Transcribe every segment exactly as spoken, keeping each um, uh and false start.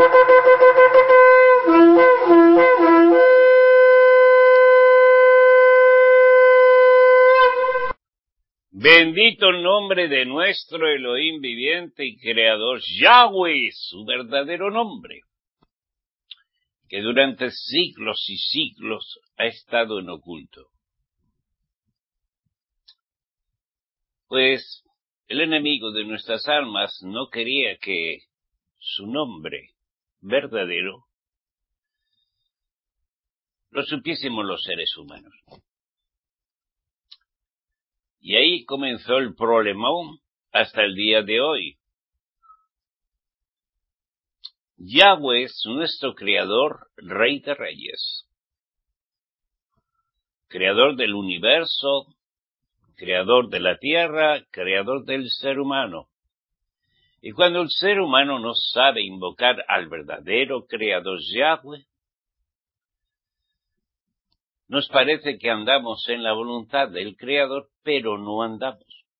Bendito el nombre de nuestro Elohim viviente y creador, Yahweh, su verdadero nombre, que durante siglos y siglos ha estado en oculto. Pues el enemigo de nuestras almas no quería que su nombre verdadero lo supiésemos los seres humanos. Y ahí comenzó el problemón hasta el día de hoy. Yahweh es nuestro creador, Rey de Reyes, creador del universo, creador de la tierra, creador del ser humano. Y cuando el ser humano no sabe invocar al verdadero creador Yahweh, nos parece que andamos en la voluntad del creador, pero no andamos.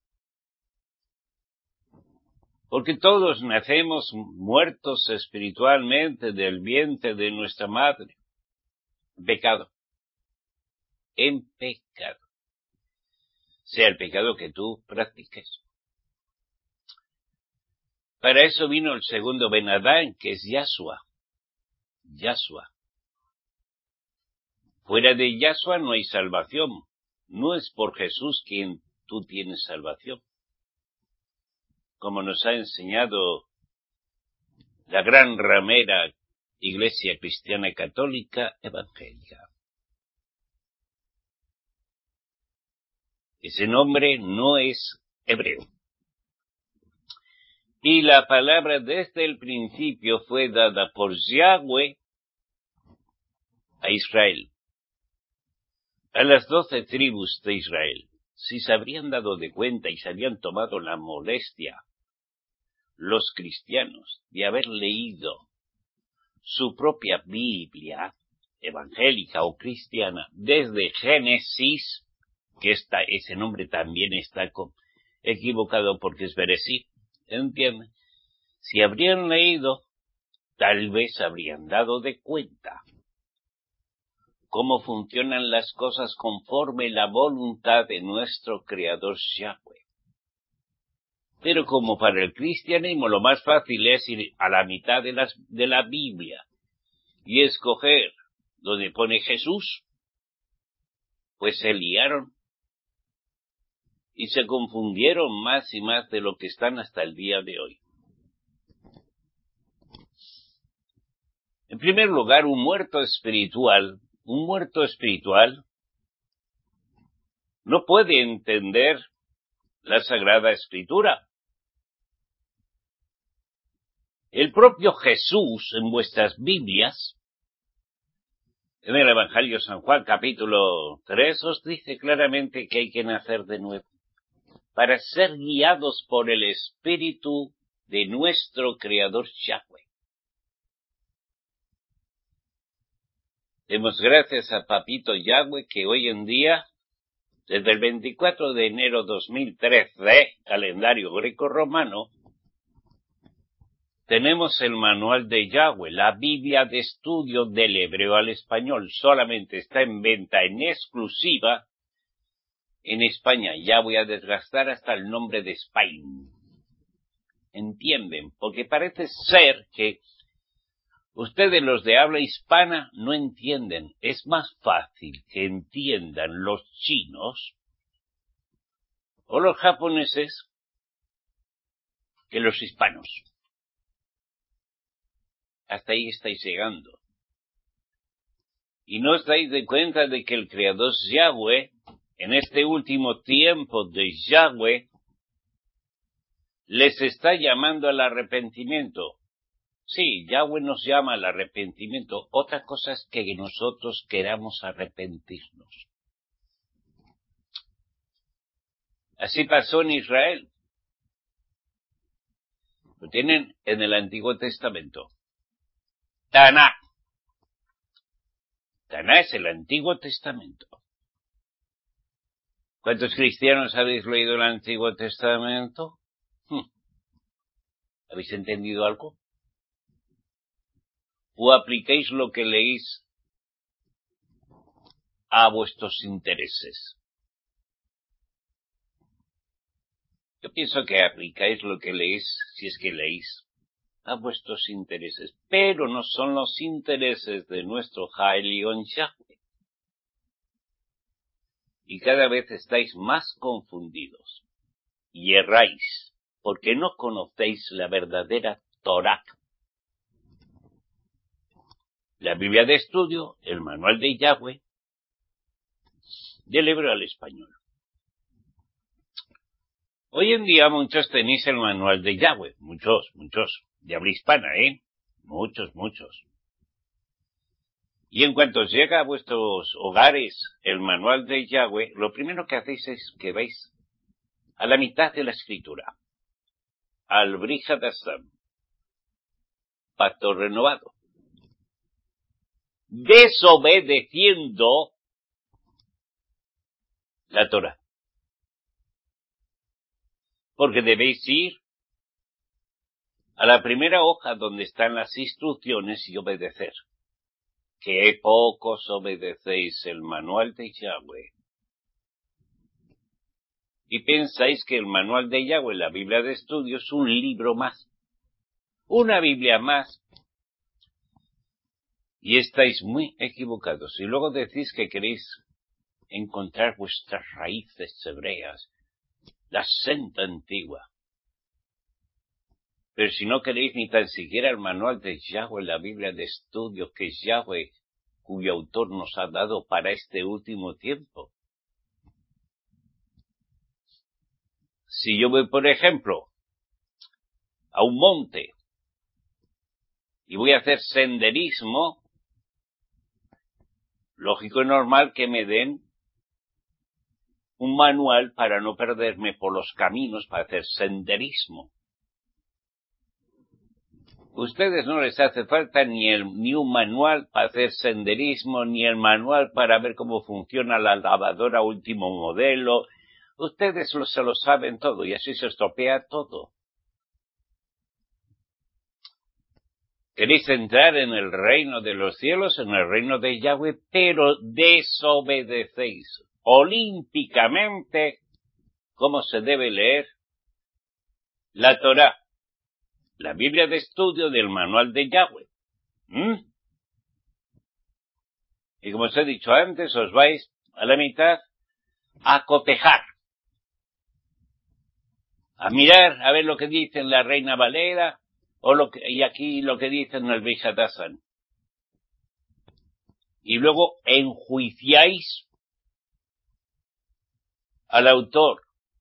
Porque todos nacemos muertos espiritualmente del vientre de nuestra madre. Pecado. En pecado. Sea el pecado que tú practiques. Para eso vino el segundo Ben Adán, que es Yahshua. Yahshua. Fuera de Yahshua no hay salvación. No es por Jesús quien tú tienes salvación. Como nos ha enseñado la gran ramera Iglesia Cristiana Católica Evangélica. Ese nombre no es hebreo. Y la palabra desde el principio fue dada por Yahweh a Israel, a las doce tribus de Israel. Si se habrían dado de cuenta y se habían tomado la molestia los cristianos de haber leído su propia Biblia evangélica o cristiana desde Génesis, que esta, ese nombre también está equivocado porque es Bereshit, ¿entienden? Si habrían leído, tal vez habrían dado de cuenta cómo funcionan las cosas conforme la voluntad de nuestro Creador Yahweh. Pero como para el cristianismo lo más fácil es ir a la mitad de, las, de la Biblia y escoger donde pone Jesús, pues se liaron y se confundieron más y más de lo que están hasta el día de hoy. En primer lugar, un muerto espiritual, un muerto espiritual no puede entender la Sagrada Escritura. El propio Jesús en vuestras Biblias, en el Evangelio de San Juan capítulo tres, os dice claramente que hay que nacer de nuevo para ser guiados por el Espíritu de nuestro Creador Yahweh. Demos gracias a Papito Yahweh que hoy en día, desde el veinticuatro de enero de dos mil trece, calendario greco-romano, tenemos el manual de Yahweh, la Biblia de estudio del hebreo al español. Solamente está en venta en exclusiva en España. Ya voy a desgastar hasta el nombre de Spain. ¿Entienden? Porque parece ser que ustedes, los de habla hispana, no entienden. Es más fácil que entiendan los chinos o los japoneses que los hispanos. Hasta ahí estáis llegando. Y no os dais de cuenta de que el Creador Yahweh, en este último tiempo de Yahweh, les está llamando al arrepentimiento. Sí, Yahweh nos llama al arrepentimiento. Otra cosa es que nosotros queramos arrepentirnos. Así pasó en Israel. Lo tienen en el Antiguo Testamento. Taná. Taná es el Antiguo Testamento. ¿Cuántos cristianos habéis leído el Antiguo Testamento? Hmm. ¿Habéis entendido algo? o apliquéis lo que leéis a vuestros intereses? Yo pienso que aplicáis lo que leéis, si es que leéis, a vuestros intereses, pero no son los intereses de nuestro Haelion Yahweh. Y cada vez estáis más confundidos y erráis, porque no conocéis la verdadera Torá. La Biblia de estudio, el manual de Yahweh, del hebreo al español. Hoy en día muchos tenéis el manual de Yahweh, muchos, muchos, de habla hispana, ¿eh? Muchos, muchos. Y en cuanto os llega a vuestros hogares el manual de Yahweh, lo primero que hacéis es que vais a la mitad de la escritura, al Brit Hadashah, pacto renovado, desobedeciendo la Torah. Porque debéis ir a la primera hoja donde están las instrucciones y obedecer. Que pocos obedecéis el manual de Yahweh. Y pensáis que el manual de Yahweh, la Biblia de estudio, es un libro más. Una Biblia más. Y estáis muy equivocados. Y luego decís que queréis encontrar vuestras raíces hebreas, la senda antigua. Pero si no queréis ni tan siquiera el manual de Yahweh, la Biblia de estudio que es Yahweh, cuyo autor nos ha dado para este último tiempo. Si yo voy, por ejemplo, a un monte y voy a hacer senderismo, lógico y normal que me den un manual para no perderme por los caminos para hacer senderismo. Ustedes no les hace falta ni, el, ni un manual para hacer senderismo, ni el manual para ver cómo funciona la lavadora último modelo. Ustedes lo, se lo saben todo y así se estropea todo. Queréis entrar en el reino de los cielos, en el reino de Yahweh, pero desobedecéis olímpicamente cómo se debe leer la Torá, la Biblia de estudio del manual de Yahweh. ¿Mm? Y como os he dicho antes, os vais a la mitad a cotejar, a mirar, a ver lo que dice la Reina Valera, o lo que, y aquí lo que dice en el Brit Hadashah. Y luego enjuiciáis al autor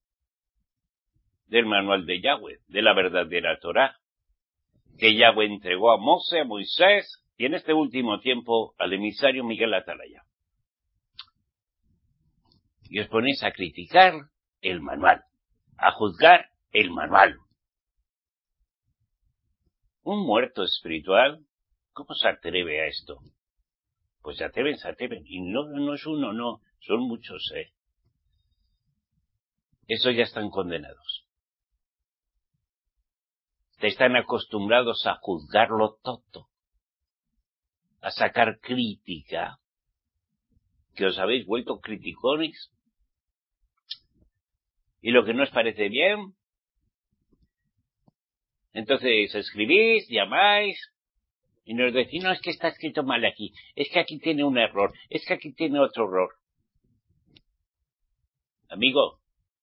del manual de Yahweh, de la verdadera Torá, que Yahweh entregó a Moshe, a Moisés, y en este último tiempo al emisario Miguel Atalaya. Y os ponéis a criticar el manual, a juzgar el manual. Un muerto espiritual, ¿cómo se atreve a esto? Pues se atreven, se atreven. Y no, no es uno, no, son muchos, ¿eh? Esos ya están condenados. Están acostumbrados a juzgarlo todo, a sacar crítica, que os habéis vuelto criticones, y lo que no os parece bien, entonces escribís, llamáis, y nos decís, no, es que está escrito mal aquí, es que aquí tiene un error, es que aquí tiene otro error. Amigo,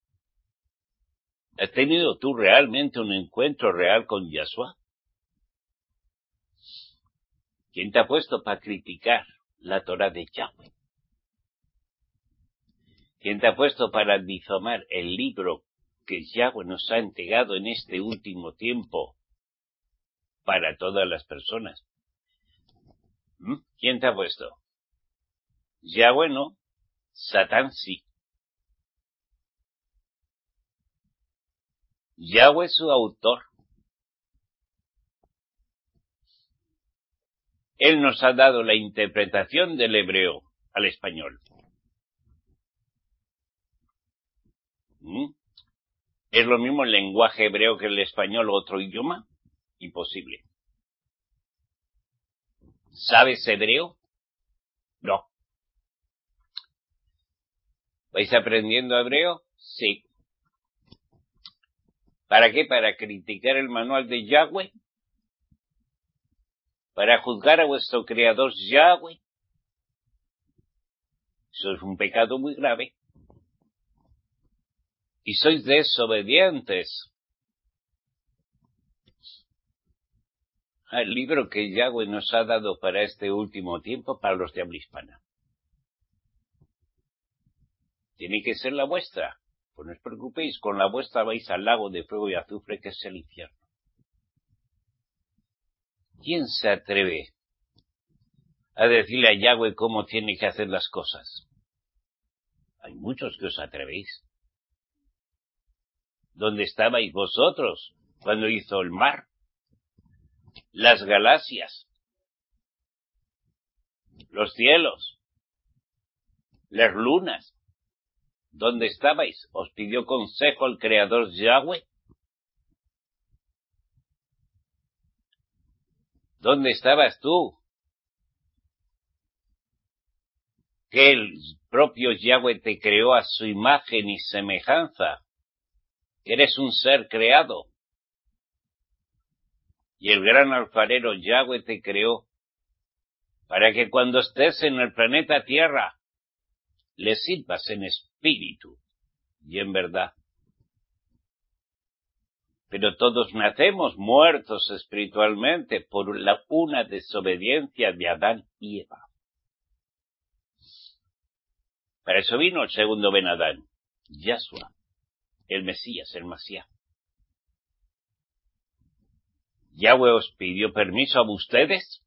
¿has tenido tú realmente un encuentro real con Yahshua? ¿Quién te ha puesto para criticar la Torá de Yahweh? ¿Quién te ha puesto para difamar el libro que Yahweh nos ha entregado en este último tiempo para todas las personas? ¿Mm? ¿Quién te ha puesto? Yahweh no, Satán sí. Yahweh es su autor. Él nos ha dado la interpretación del hebreo al español. ¿Mm? ¿Es lo mismo el lenguaje hebreo que el español o otro idioma? Imposible. ¿Sabes hebreo? No. ¿Vais aprendiendo hebreo? Sí. ¿Para qué? ¿Para criticar el manual de Yahweh? ¿Para juzgar a vuestro creador Yahweh? Eso es un pecado muy grave. Y sois desobedientes al libro que Yahweh nos ha dado para este último tiempo, para los de habla hispana. Tiene que ser la vuestra. Pues no os preocupéis, con la vuestra vais al lago de fuego y azufre que es el infierno. ¿Quién se atreve a decirle a Yahweh cómo tiene que hacer las cosas? Hay muchos que os atrevéis. ¿Dónde estabais vosotros cuando hizo el mar, las galaxias, los cielos, las lunas? ¿Dónde estabais? ¿Os pidió consejo el creador Yahweh? ¿Dónde estabas tú? Que el propio Yahweh te creó a su imagen y semejanza. Eres un ser creado. Y el gran alfarero Yahweh te creó para que cuando estés en el planeta Tierra le sirvas en espíritu y en verdad. Pero todos nacemos muertos espiritualmente por la, una desobediencia de Adán y Eva. Para eso vino el segundo Ben Adán, Yahshua, el Mesías, el Masías. ¿Yahweh os pidió permiso a ustedes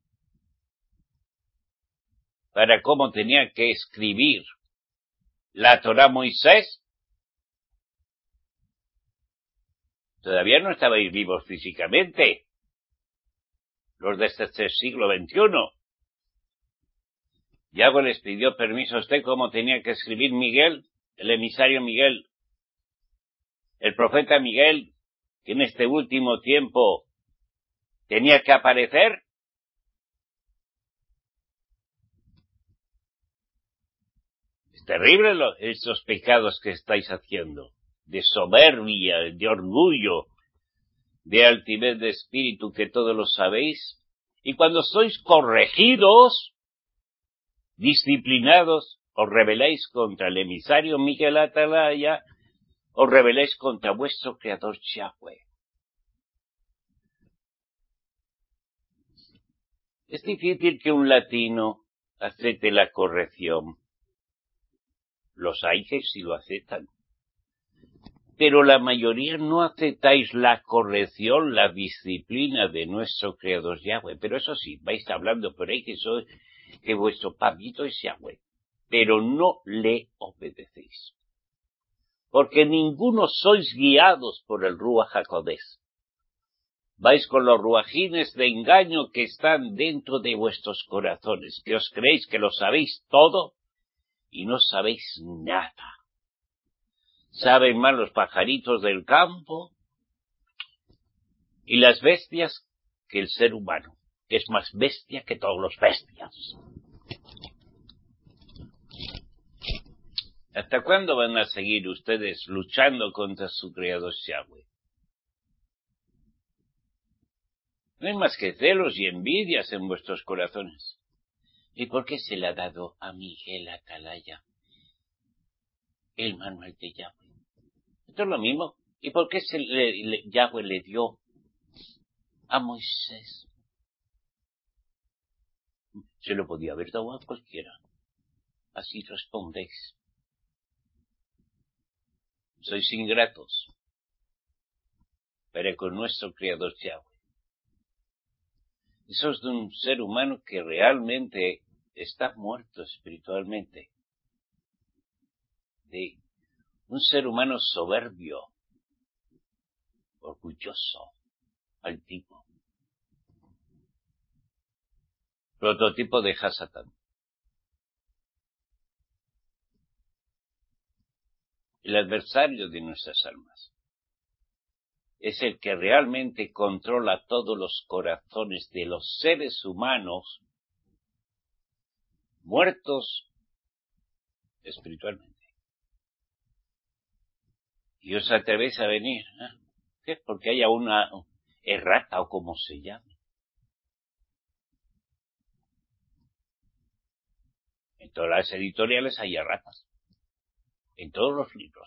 para cómo tenía que escribir la Torá Moisés? Todavía no estabais vivos físicamente, los de este siglo veintiuno. Yahweh les pidió permiso a usted cómo tenía que escribir Miguel, el emisario Miguel, el profeta Miguel, que en este último tiempo tenía que aparecer. Es terrible lo, esos pecados que estáis haciendo, de soberbia, de orgullo, de altivez de espíritu, que todo lo sabéis. Y cuando sois corregidos, disciplinados, os rebeláis contra el emisario Miguel Atalaya, os rebeláis contra vuestro creador Yahweh. Es difícil que un latino acepte la corrección. Los hay que sí lo aceptan. Pero la mayoría no aceptáis la corrección, la disciplina de nuestro creador Yahweh. Pero eso sí, vais hablando por ahí que, soy, que vuestro papito es Yahweh. Pero no le obedecéis. Porque ninguno sois guiados por el Ruach HaKodesh. Vais con los ruajines de engaño que están dentro de vuestros corazones, que os creéis que lo sabéis todo y no sabéis nada. Saben más los pajaritos del campo y las bestias que el ser humano, que es más bestia que todos los bestias. ¿Hasta cuándo van a seguir ustedes luchando contra su creador Yahweh? No hay más que celos y envidias en vuestros corazones. ¿Y por qué se le ha dado a Miguel Atalaya el manual de Yahweh? Esto es lo mismo. ¿Y por qué se le, le, Yahweh le dio a Moisés? Se lo podía haber dado a cualquiera. Así respondéis. Sois ingratos para con nuestro creador Yahweh. Eso es de un ser humano que realmente está muerto espiritualmente. De un ser humano soberbio, orgulloso, altivo. Prototipo de Hasatán. El adversario de nuestras almas. es el que realmente controla todos los corazones de los seres humanos muertos espiritualmente. Y os atrevéis a venir, ¿eh? ¿Qué? Porque haya una errata o como se llame. En todas las editoriales hay erratas. En todos los libros.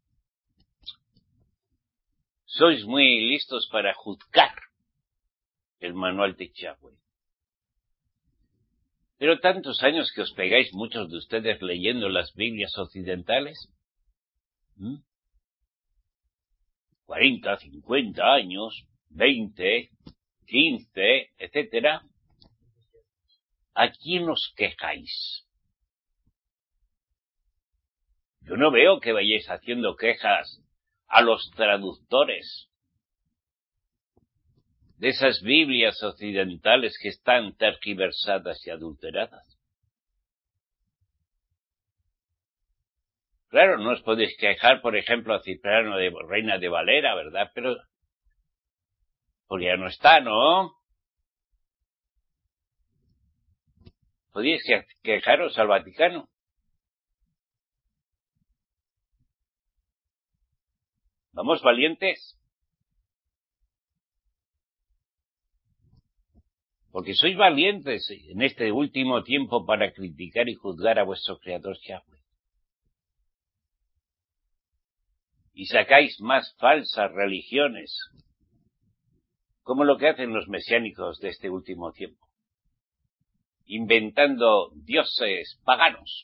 Sois muy listos para juzgar el manual de Yahweh. Pero tantos años que os pegáis muchos de ustedes leyendo las Biblias occidentales. ¿Mm? cuarenta, cincuenta años, veinte, quince, etcétera. ¿A quién os quejáis? Yo no veo que vayáis haciendo quejas a los traductores de esas Biblias occidentales que están tergiversadas y adulteradas. Claro, no os podéis quejar, por ejemplo, a Cipriano de Reina de Valera, ¿verdad? Pero pues ya no está, ¿no? Podéis quejaros al Vaticano. Vamos valientes. Porque sois valientes en este último tiempo para criticar y juzgar a vuestro Creador Yahweh. Y sacáis más falsas religiones, como lo que hacen los mesiánicos de este último tiempo, inventando dioses paganos.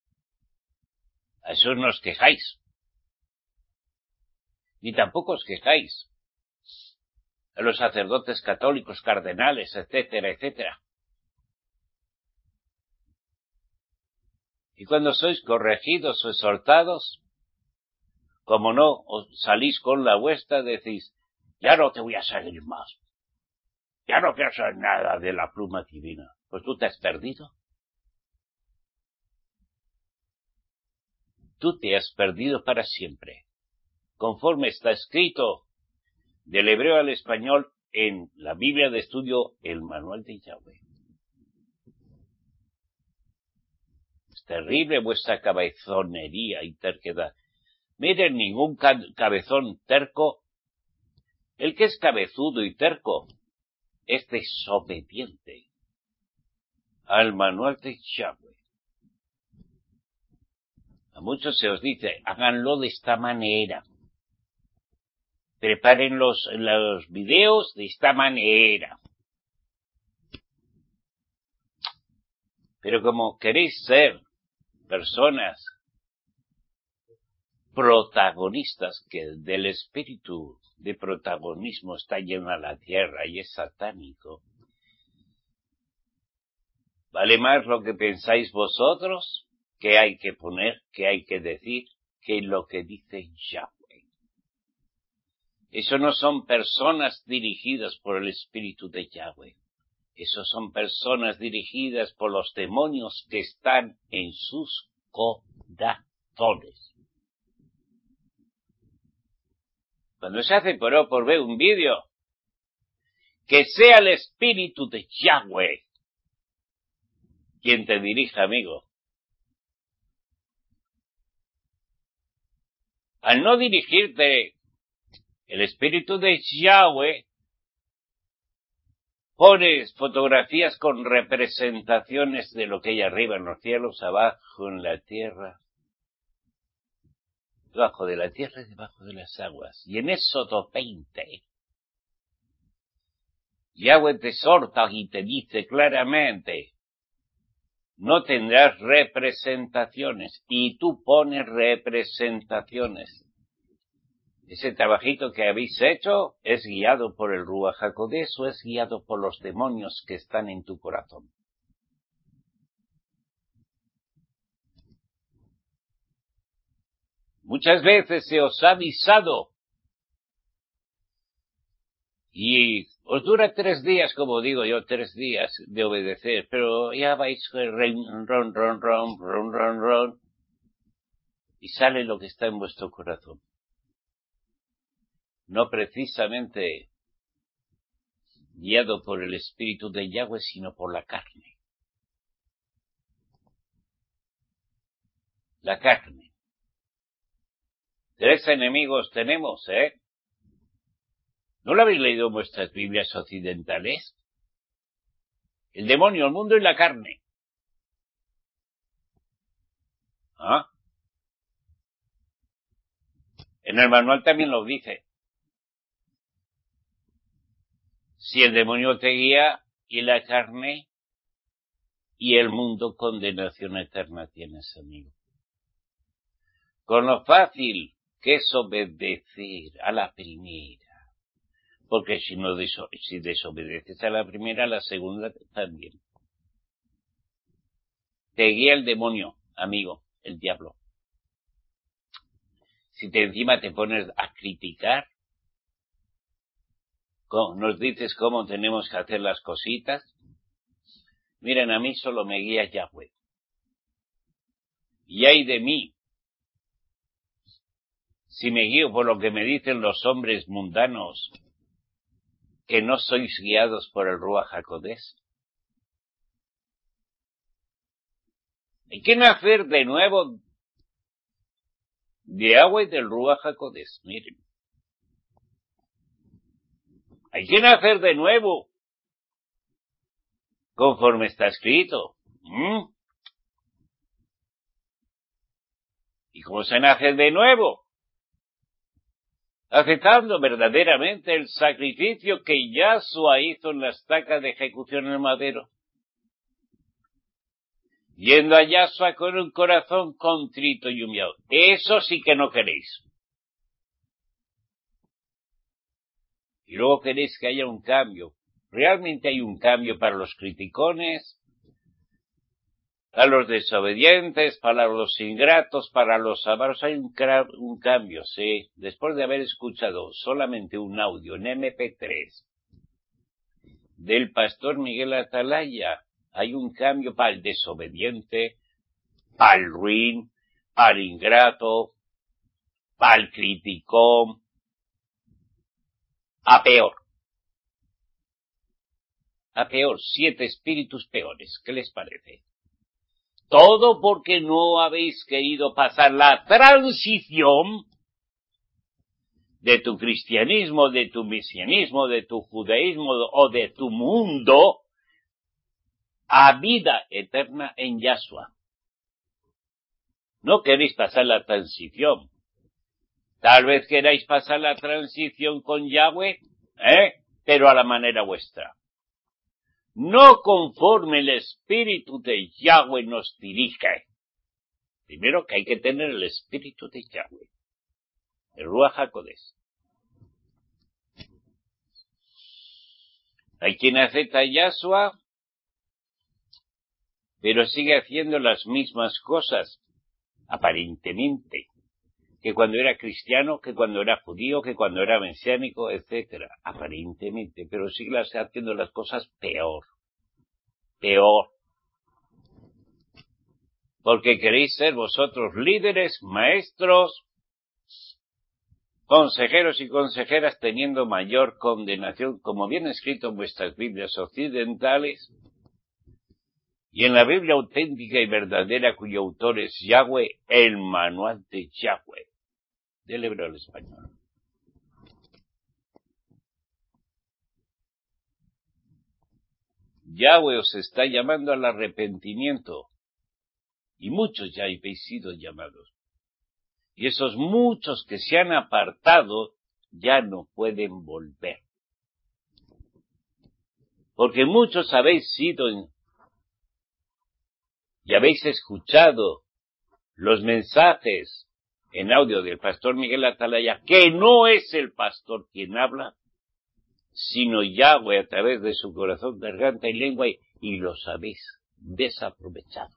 A eso no os quejáis. Ni tampoco os quejáis a los sacerdotes católicos, cardenales, etcétera, etcétera. Y cuando sois corregidos o exhortados, como no os salís con la vuestra, decís, ya no te voy a seguir más. Ya no quiero saber nada de la pluma divina. Pues tú te has perdido. Tú te has perdido para siempre. Conforme está escrito del hebreo al español en la Biblia de estudio, el manual de Yahweh. Es terrible vuestra cabezonería y terquedad. Miren, ningún cabezón terco, el que es cabezudo y terco, es desobediente al manual de Yahweh. A muchos se os dice, háganlo de esta manera. Preparen los, los videos de esta manera. Pero como queréis ser personas protagonistas, que del espíritu de protagonismo está llena la tierra y es satánico, vale más lo que pensáis vosotros, que hay que poner, que hay que decir, que lo que dice Yahweh. Eso no son personas dirigidas por el espíritu de Yahweh. Eso son personas dirigidas por los demonios que están en sus corazones. Cuando se hace por O por B un vídeo, que sea el espíritu de Yahweh quien te dirija, amigo. Al no dirigirte el espíritu de Yahweh, pones fotografías con representaciones de lo que hay arriba en los cielos, abajo en la tierra, debajo de la tierra y debajo de las aguas. Y en Éxodo veinte, Yahweh te exhorta y te dice claramente, no tendrás representaciones, y tú pones representaciones. Ese trabajito que habéis hecho es guiado por el Ruach HaKodesh o es guiado por los demonios que están en tu corazón. Muchas veces se os ha avisado y os dura tres días, como digo yo, tres días de obedecer, pero ya vais ron, ron, ron, ron, ron, ron, ron, y sale lo que está en vuestro corazón. no precisamente guiado por el Espíritu de Yahweh, sino por la carne. La carne. Tres enemigos tenemos, ¿eh? ¿No lo habéis leído en vuestras Biblias occidentales? El demonio, el mundo y la carne. ¿Ah? En el manual también lo dice. Si el demonio te guía y la carne y el mundo, condenación eterna tienes, amigo. Con lo fácil que es obedecer a la primera. Porque si no deso- si desobedeces a la primera, a la segunda también. Te guía el demonio, amigo, el diablo. Si te encima te pones a criticar, nos dices cómo tenemos que hacer las cositas, miren, a mí solo me guía Yahweh. Y ay de mí, si me guío por lo que me dicen los hombres mundanos, que no sois guiados por el Ruach HaKodesh. Hay que nacer de nuevo de agua y del Ruach HaKodesh, miren. Hay que nacer de nuevo, conforme está escrito. ¿Mm? ¿Y cómo se nace de nuevo? Aceptando verdaderamente el sacrificio que Yahshua hizo en la estaca de ejecución en el madero. Yendo a Yahshua con un corazón contrito y humillado. Eso sí que no queréis. Y luego queréis que haya un cambio. Realmente hay un cambio para los criticones, para los desobedientes, para los ingratos, para los avaros. Hay un, un cambio, sí. Después de haber escuchado solamente un audio en eme pe tres del pastor Miguel Atalaya, hay un cambio para el desobediente, para el ruin, para el ingrato, para el criticón, a peor. A peor, siete espíritus peores. ¿Qué les parece? Todo porque no habéis querido pasar la transición de tu cristianismo, de tu mesianismo, de tu judaísmo o de tu mundo a vida eterna en Yahshua. No queréis pasar la transición. Tal vez queráis pasar la transición con Yahweh, ¿eh? Pero a la manera vuestra. No conforme el espíritu de Yahweh nos dirige. Primero que hay que tener el espíritu de Yahweh, el Ruach HaKodesh. Hay quien acepta a Yahshua, pero sigue haciendo las mismas cosas, aparentemente, que cuando era cristiano, que cuando era judío, que cuando era mesiánico, etcétera. Aparentemente, pero sigue haciendo las cosas peor. Peor. Porque queréis ser vosotros líderes, maestros, consejeros y consejeras teniendo mayor condenación, como viene escrito en vuestras Biblias occidentales, y en la Biblia auténtica y verdadera cuyo autor es Yahweh, el manual de Yahweh, del hebreo al español. Yahweh os está llamando al arrepentimiento, y muchos ya habéis sido llamados. Y esos muchos que se han apartado ya no pueden volver. Porque muchos habéis sido y habéis escuchado los mensajes en audio del pastor Miguel Atalaya, que no es el pastor quien habla, sino Yahweh a través de su corazón, garganta y lengua, y, y los habéis desaprovechado.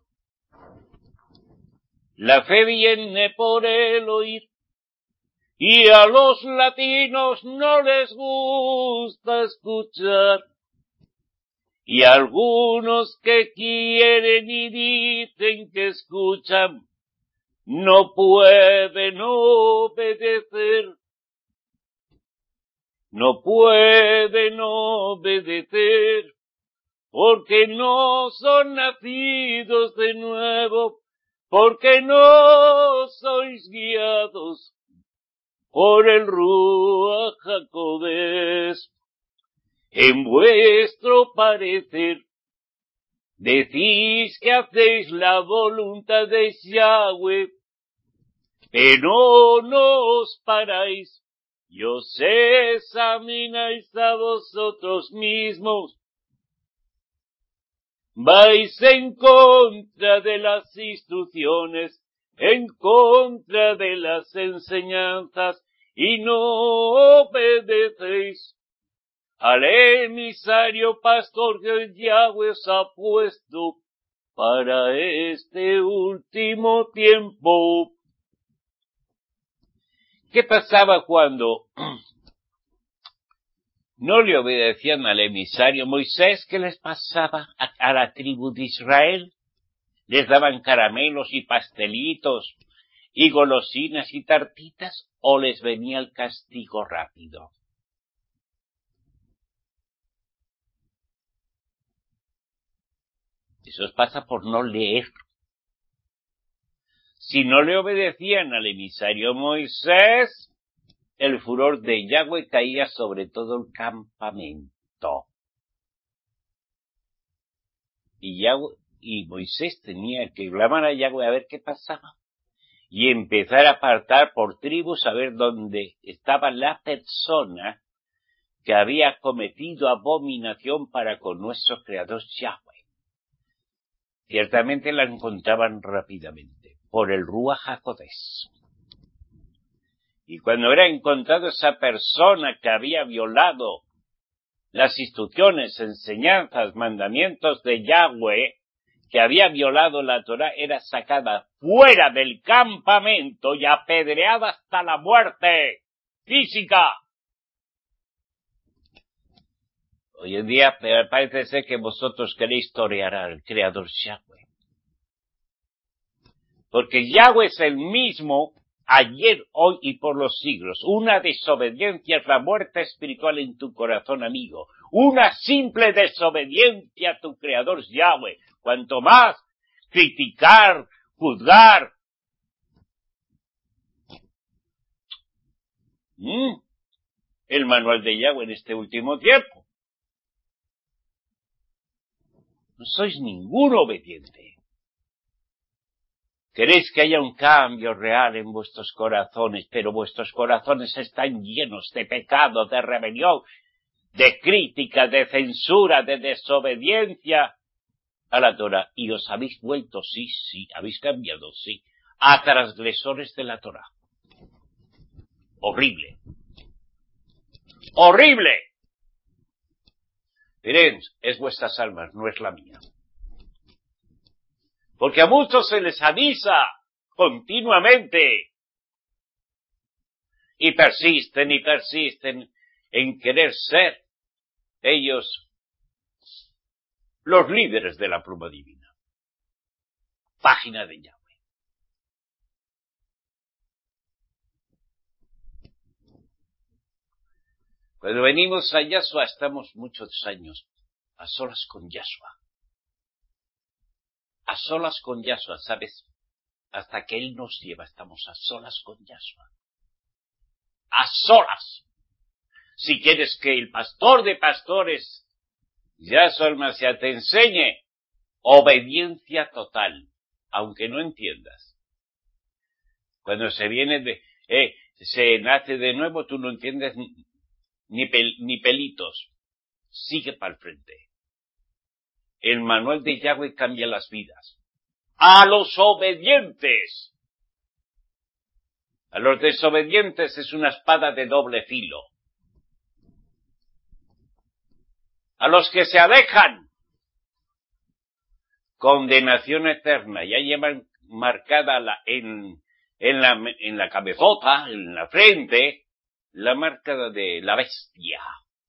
La fe viene por el oír, y a los latinos no les gusta escuchar. Y algunos que quieren y dicen que escuchan, no pueden obedecer. no pueden obedecer, porque no son nacidos de nuevo, porque no sois guiados por el Ruach HaKodesh. En vuestro parecer decís que hacéis la voluntad de Yahweh, pero no os paráis y os examináis a vosotros mismos. Vais en contra de las instrucciones, en contra de las enseñanzas, y no obedecéis al emisario pastor que Yahweh os ha puesto para este último tiempo. ¿Qué pasaba cuando no le obedecían al emisario Moisés? ¿Qué les pasaba a, a la tribu de Israel? ¿Les daban caramelos y pastelitos y golosinas y tartitas, o les venía el castigo rápido? Eso pasa por no leer. Si no le obedecían al emisario Moisés, el furor de Yahweh caía sobre todo el campamento. Y Yahweh, y Moisés tenía que clamar a Yahweh a ver qué pasaba. Y empezar a apartar por tribus a ver dónde estaba la persona que había cometido abominación para con nuestro Creador Yahweh. Ciertamente la encontraban rápidamente, por el Ruach HaKodesh. Y cuando era encontrado esa persona que había violado las instrucciones, enseñanzas, mandamientos de Yahweh, que había violado la Torá, era sacada fuera del campamento y apedreada hasta la muerte física. Hoy en día parece ser que vosotros queréis torear al Creador Yahweh. Porque Yahweh es el mismo ayer, hoy y por los siglos. Una desobediencia es la muerte espiritual en tu corazón, amigo. Una simple desobediencia a tu Creador Yahweh. Cuanto más criticar, juzgar. ¿Mm? El manual de Yahweh en este último tiempo. No sois ningún obediente. Queréis que haya un cambio real en vuestros corazones, pero vuestros corazones están llenos de pecado, de rebelión, de crítica, de censura, de desobediencia a la Torá. Y os habéis vuelto, sí, sí, habéis cambiado, sí, a transgresores de la Torá. Horrible. ¡Horrible! Miren, es vuestras almas, no es la mía. Porque a muchos se les avisa continuamente y persisten y persisten en querer ser ellos los líderes de la pluma divina. Página de Yahweh. Cuando venimos a Yahshua estamos muchos años a solas con Yahshua. A solas con Yahshua, ¿sabes? Hasta que Él nos lleva, estamos a solas con Yahshua. A solas. Si quieres que el pastor de pastores, Yahshua el Mashiach, te enseñe obediencia total, aunque no entiendas. Cuando se viene de, eh, se nace de nuevo, tú no entiendes ni, ni, pel, ni pelitos. Sigue para el frente. El manual de Yahweh cambia las vidas. A los obedientes. A los desobedientes es una espada de doble filo. A los que se alejan, condenación eterna. Ya llevan marcada la, en, en, la, en la cabezota, en la frente, la marca de la bestia.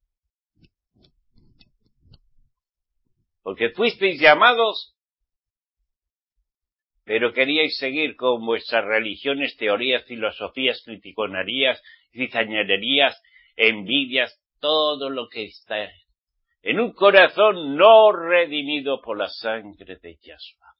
Porque fuisteis llamados, pero queríais seguir con vuestras religiones, teorías, filosofías, criticonerías, cizañerías, envidias todo lo que está en un corazón no redimido por la sangre de Yahshua.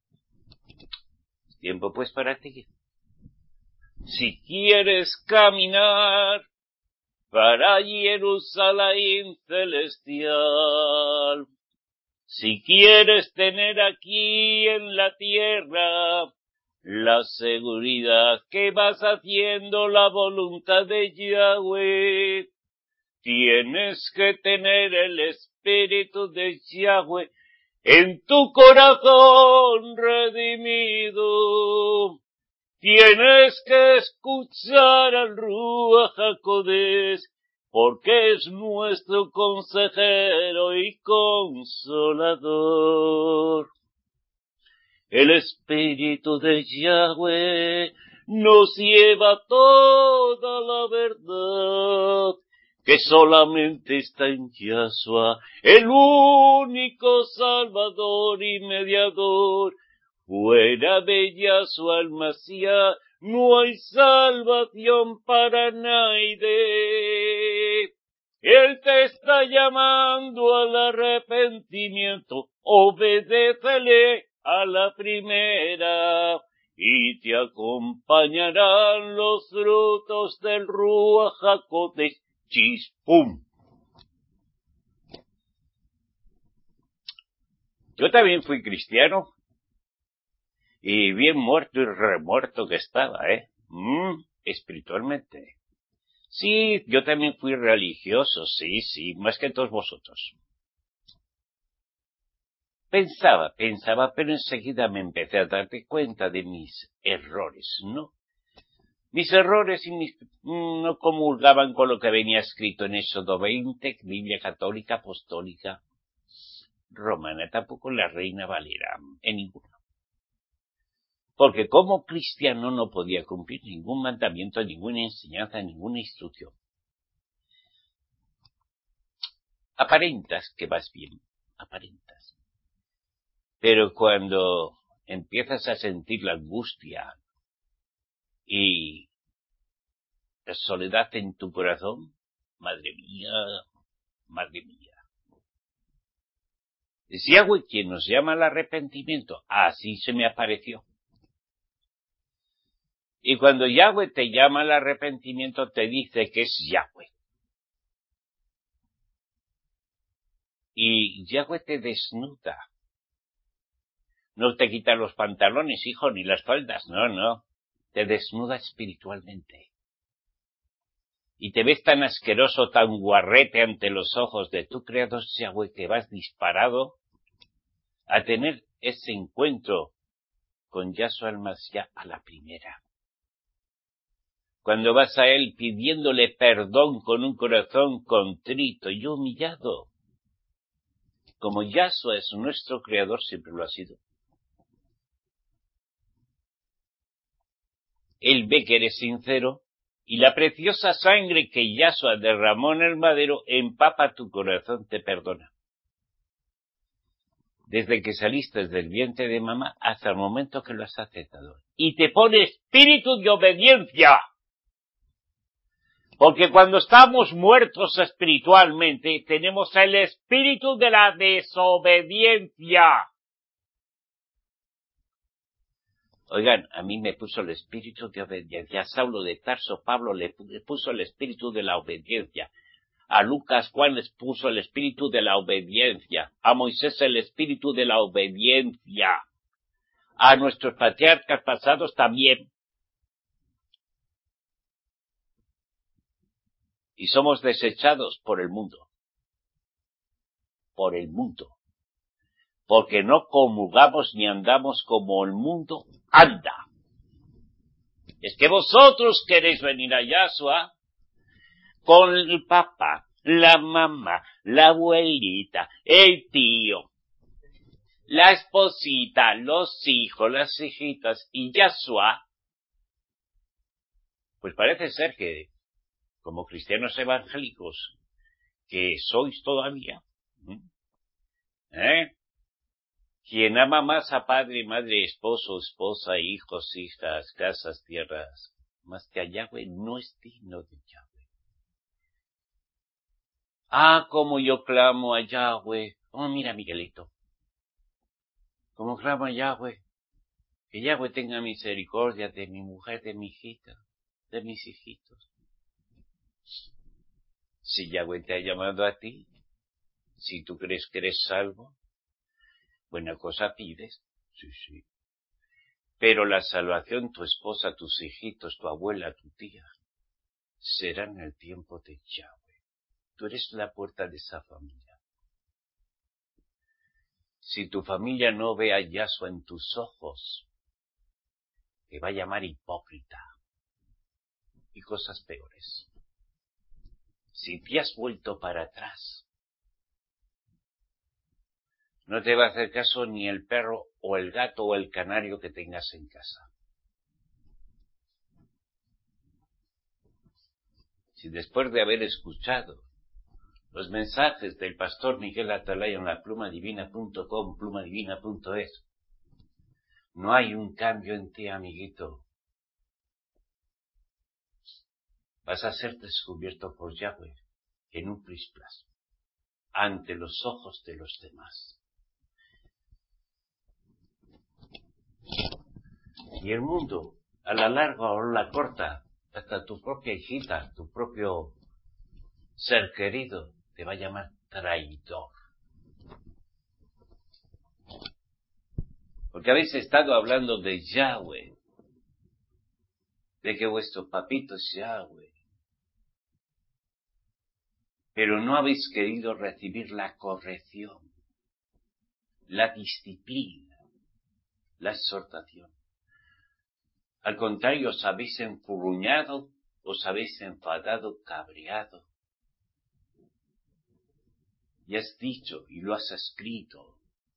Tiempo pues para ti. Si quieres caminar para Jerusalén celestial, si quieres tener aquí en la tierra la seguridad que vas haciendo la voluntad de Yahweh, tienes que tener el Espíritu de Yahweh en tu corazón redimido. Tienes que escuchar al Ruach HaKodesh, porque es nuestro consejero y consolador. El Espíritu de Yahweh nos lleva a toda la verdad, que solamente está en Yahshua, el único Salvador y mediador. Fuera de Yahshua el Mashiach no hay salvación para nadie. Él te está llamando al arrepentimiento, obedécele a la primera, y te acompañarán los frutos del Ruach HaKodesh. Chispum. Yo también fui cristiano, y bien muerto y remuerto que estaba, ¿eh? Mm, espiritualmente. Sí, yo también fui religioso, sí, sí, más que todos vosotros. Pensaba, pensaba, pero enseguida me empecé a darte cuenta de mis errores, ¿no? Mis errores y mis, no comulgaban con lo que venía escrito en Éxodo veinte, Biblia católica, apostólica, romana, tampoco la Reina Valera, en ninguno. Porque como cristiano no podía cumplir ningún mandamiento, ninguna enseñanza, ninguna instrucción. Aparentas que vas bien, aparentas. Pero cuando empiezas a sentir la angustia y la soledad en tu corazón, madre mía, madre mía. Es Yahweh quien nos llama al arrepentimiento. Así se me apareció. Y cuando Yahweh te llama al arrepentimiento, te dice que es Yahweh. Y Yahweh te desnuda. No te quita los pantalones, hijo, ni las faldas. No, no. Te desnuda espiritualmente. Y te ves tan asqueroso, tan guarrete ante los ojos de tu creador Yahweh, que vas disparado a tener ese encuentro con Yahshua el Mashiach a la primera. Cuando vas a él pidiéndole perdón con un corazón contrito y humillado, como Yahshua es nuestro creador, siempre lo ha sido. Él ve que eres sincero y la preciosa sangre que Yahshua derramó en el madero empapa tu corazón, te perdona. Desde que saliste del vientre de mamá hasta el momento que lo has aceptado. Y te pone espíritu de obediencia. Porque cuando estamos muertos espiritualmente, tenemos el espíritu de la desobediencia. Oigan, a mí me puso el espíritu de obediencia. A Saulo de Tarso, Pablo le puso el espíritu de la obediencia. A Lucas, Juan les puso el espíritu de la obediencia. A Moisés el espíritu de la obediencia. A nuestros patriarcas pasados también. Y somos desechados por el mundo. Por el mundo. Porque no comulgamos ni andamos como el mundo anda. Es que vosotros queréis venir a Yahshua con el papá, la mamá, la abuelita, el tío, la esposita, los hijos, las hijitas y Yahshua. Pues parece ser que, como cristianos evangélicos, que sois todavía, ¿eh? Quien ama más a padre, madre, esposo, esposa, hijos, hijas, casas, tierras, más que a Yahweh, no es digno de Yahweh. Ah, como yo clamo a Yahweh. Oh, mira, Miguelito. Como clamo a Yahweh. Que Yahweh tenga misericordia de mi mujer, de mi hijita, de mis hijitos. Si Yahweh te ha llamado a ti, si tú crees que eres salvo, buena cosa pides. Sí, sí. Pero la salvación, tu esposa, tus hijitos, tu abuela, tu tía, será en el tiempo de Yahweh. Tú eres la puerta de esa familia. Si tu familia no ve a Yahshua en tus ojos, te va a llamar hipócrita y cosas peores. Si te has vuelto para atrás, no te va a hacer caso ni el perro o el gato o el canario que tengas en casa. Si después de haber escuchado los mensajes del pastor Miguel Atalaya en la pluma divina punto com, pluma divina punto es, no hay un cambio en ti, amiguito, vas a ser descubierto por Yahweh en un plis-plas, ante los ojos de los demás. Y el mundo, a la larga o a la corta, hasta tu propia hijita, tu propio ser querido, te va a llamar traidor. Porque habéis estado hablando de Yahweh, de que vuestro papito es Yahweh, pero no habéis querido recibir la corrección, la disciplina, la exhortación. Al contrario, os habéis enfurruñado, os habéis enfadado, cabreado. Y has dicho, y lo has escrito,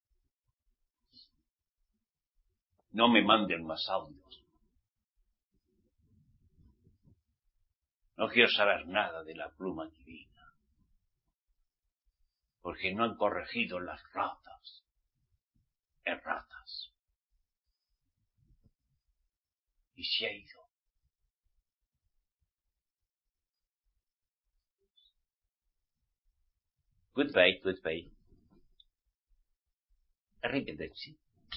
no me manden más audios. No quiero saber nada de la pluma divina, porque no han corregido las ratas, erratas. Y se ha ido. Goodbye, goodbye. Arrivederci.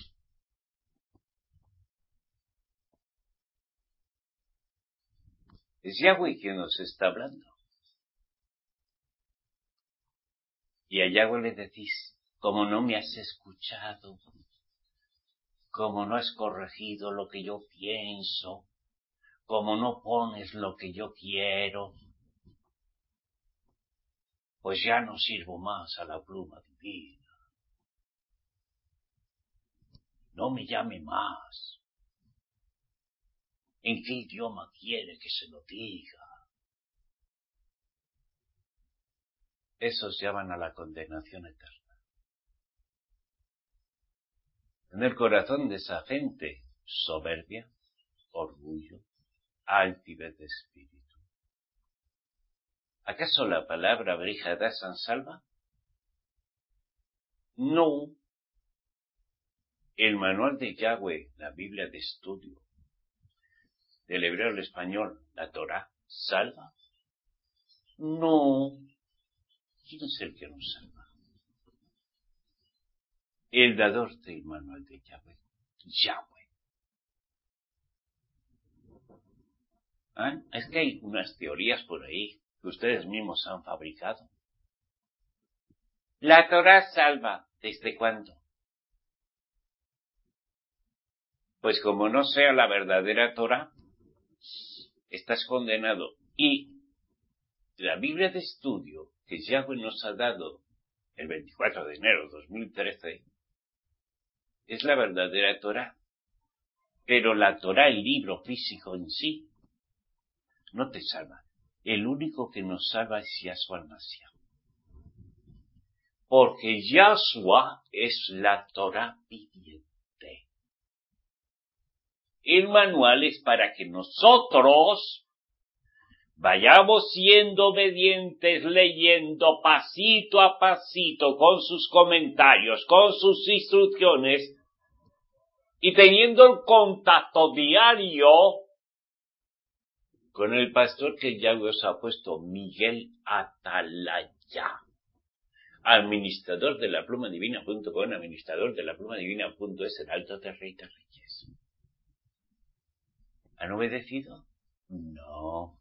Es Yahweh quien nos está hablando. Y a Yahweh le decís, como no me has escuchado, como no has corregido lo que yo pienso, como no pones lo que yo quiero, pues ya no sirvo más a la pluma divina. No me llame más. ¿En qué idioma quiere que se lo diga? Esos llaman a la condenación eterna. En el corazón de esa gente, soberbia, orgullo, altivez de espíritu. ¿Acaso la palabra Brígida San salva? No. El manual de Yahweh, la Biblia de estudio, del hebreo al español, la Torá, ¿salva? No. ¿Quién es el que nos salva? El dador del manual de Yahweh, Yahweh. ¿Ah? Es que hay unas teorías por ahí que ustedes mismos han fabricado. La Torá salva. ¿Desde cuándo? Pues como no sea la verdadera Torá, estás condenado. Y la Biblia de estudio que Yahweh nos ha dado el veinticuatro de enero de dos mil trece es la verdadera Torá. Pero la Torá, el libro físico en sí, no te salva. El único que nos salva es Yahshua Mashiach. Porque Yahshua es la Torá viviente. El manual es para que nosotros vayamos siendo obedientes, leyendo pasito a pasito, con sus comentarios, con sus instrucciones, y teniendo el contacto diario con el pastor que Yahweh os ha puesto, Miguel Atalaya. ya. Administrador de la pluma divina punto com, administrador de la pluma divina punto es, el alto de Rey de Reyes. ¿Han obedecido? No.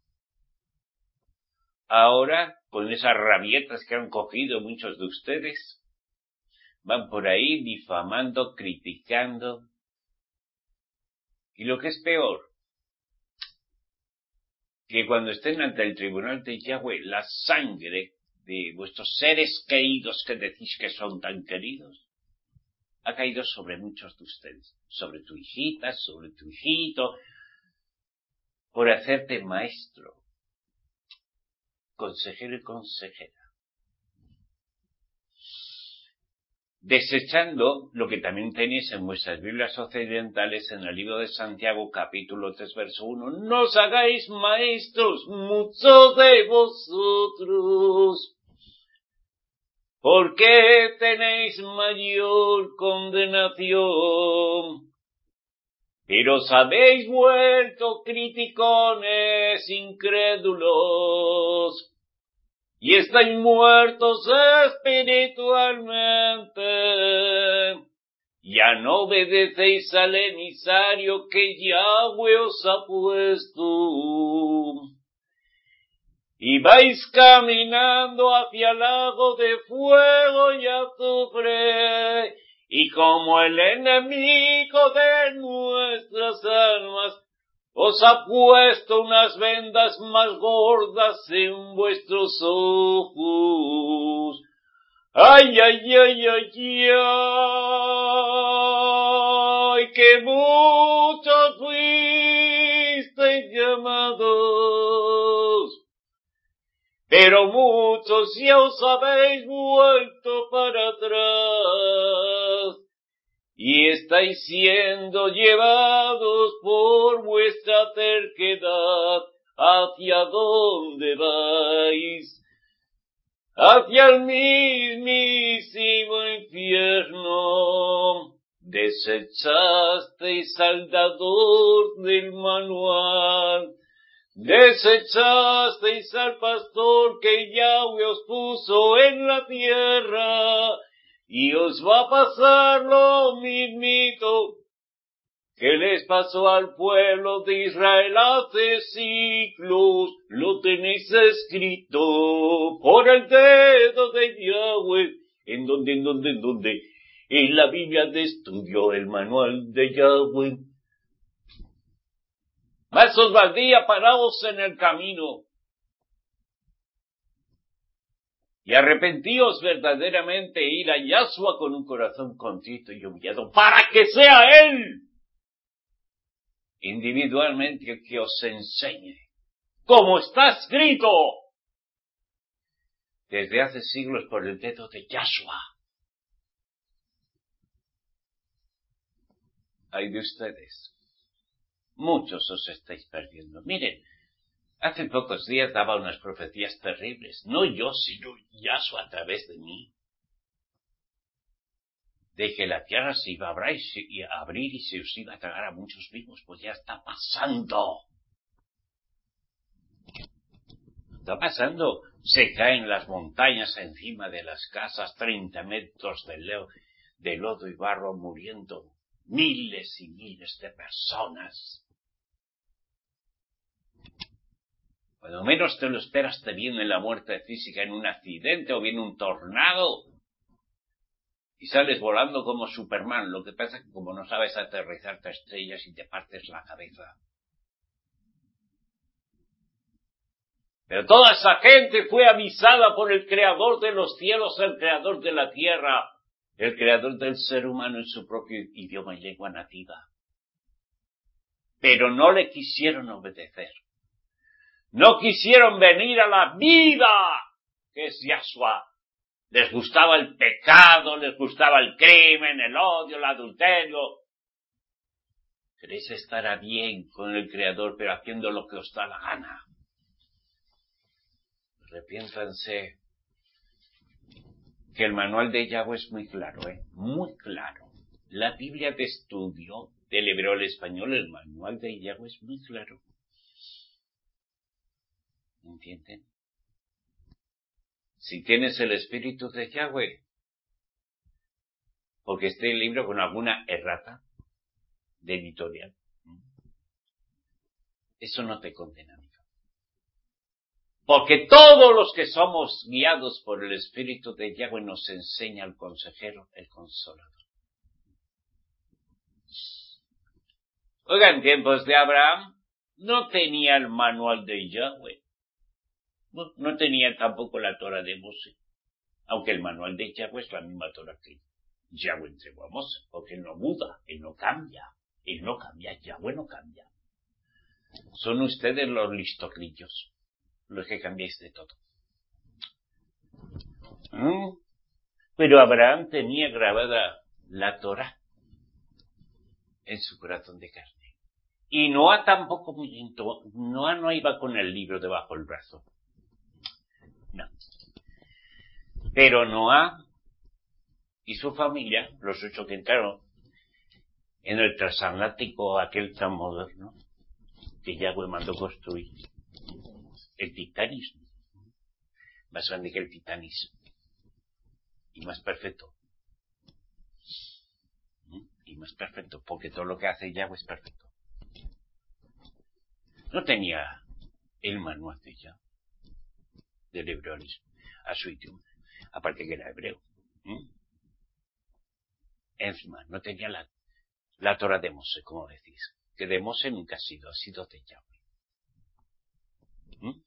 Ahora, con esas rabietas que han cogido muchos de ustedes, van por ahí difamando, criticando. Y lo que es peor, que cuando estén ante el tribunal de Yahweh, la sangre de vuestros seres queridos que decís que son tan queridos, ha caído sobre muchos de ustedes, sobre tu hijita, sobre tu hijito, por hacerte maestro, consejero y consejera. Desechando lo que también tenéis en vuestras Biblias occidentales en el libro de Santiago, capítulo tres, verso uno. No os hagáis maestros muchos de vosotros, porque tenéis mayor condenación. Pero os habéis vuelto criticones, incrédulos, y estáis muertos espiritualmente. Ya no obedecéis al emisario que Yahweh os ha puesto. Y vais caminando hacia el lago de fuego y azufre, y como el enemigo de nuestras almas os ha puesto unas vendas más gordas en vuestros ojos. ¡Ay, ay, ay, ay, ay! ¡Que muchos fuisteis llamados! Pero muchos ya os habéis vuelto para atrás, y estáis siendo llevados por vuestra terquedad. ¿Hacia dónde vais? Hacia el mismísimo infierno. Desechasteis al dador del manual. Desechasteis al pastor que Yahweh os puso en la tierra, y os va a pasar lo mismito que les pasó al pueblo de Israel hace siglos. Lo tenéis escrito por el dedo de Yahweh. ¿En dónde, en dónde, en dónde? En la Biblia de estudio, el manual de Yahweh. Más os valdría paraos en el camino y arrepentíos verdaderamente e ir a Yahshua con un corazón contrito y humillado, para que sea Él individualmente que os enseñe, como está escrito desde hace siglos por el dedo de Yahshua. Ay de ustedes. Muchos os estáis perdiendo. Miren, hace pocos días daba unas profecías terribles. No yo, sino Yahshua a través de mí. De que la tierra se iba a abrir y, a abrir y se os iba a tragar a muchos vivos. Pues ya está pasando. Está pasando. Se caen las montañas encima de las casas, treinta metros de, leo, de lodo y barro, muriendo miles y miles de personas. Cuando menos te lo esperas, te viene la muerte física en un accidente o viene un tornado y sales volando como Superman. Lo que pasa es que como no sabes aterrizar, te estrellas y te partes la cabeza. Pero toda esa gente fue avisada por el Creador de los cielos, el Creador de la tierra, el Creador del ser humano en su propio idioma y lengua nativa. Pero no le quisieron obedecer. No quisieron venir a la vida, que es Yahshua. Les gustaba el pecado, les gustaba el crimen, el odio, el adulterio. Queréis estar a bien con el Creador, pero haciendo lo que os da la gana. Arrepiéntanse. Que el manual de Yahweh es muy claro, ¿eh? Muy claro. La Biblia de estudio, del hebreo al español, el manual de Yahweh es muy claro. ¿Entienden? si tienes el espíritu de Yahweh, porque este libro con alguna errata de editorial, eso no te condena, amigo. Porque todos los que somos guiados por el espíritu de Yahweh nos enseña el consejero, el consolador. Oiga, en tiempos de Abraham no tenía el manual de Yahweh. No, no tenía tampoco la Torah de Mosé. Aunque el manual de Yahweh es la misma Torah que Yahweh entregó a Mosé. Porque él no muda, él no cambia. Él no cambia, Yahweh no cambia. Son ustedes los listocrillos, los que cambiáis de todo. ¿Mm? Pero Abraham tenía grabada la Torah en su corazón de carne. Y Noah tampoco, Noah no iba con el libro debajo del brazo. No. Pero Noah y su familia, los ocho que entraron en el transatlántico aquel tan moderno que Yahweh mandó construir, el Titanic, más grande que el Titanic y más perfecto. Y más perfecto, porque todo lo que hace Yahweh es perfecto. No tenía el manual de Yahweh, del hebreonismo, a su idioma, aparte que era hebreo. ¿Mm? Encima, no tenía la, la Torah de Mosé, como decís, que de Mosé nunca ha sido, ha sido de Yahweh. ¿Mm?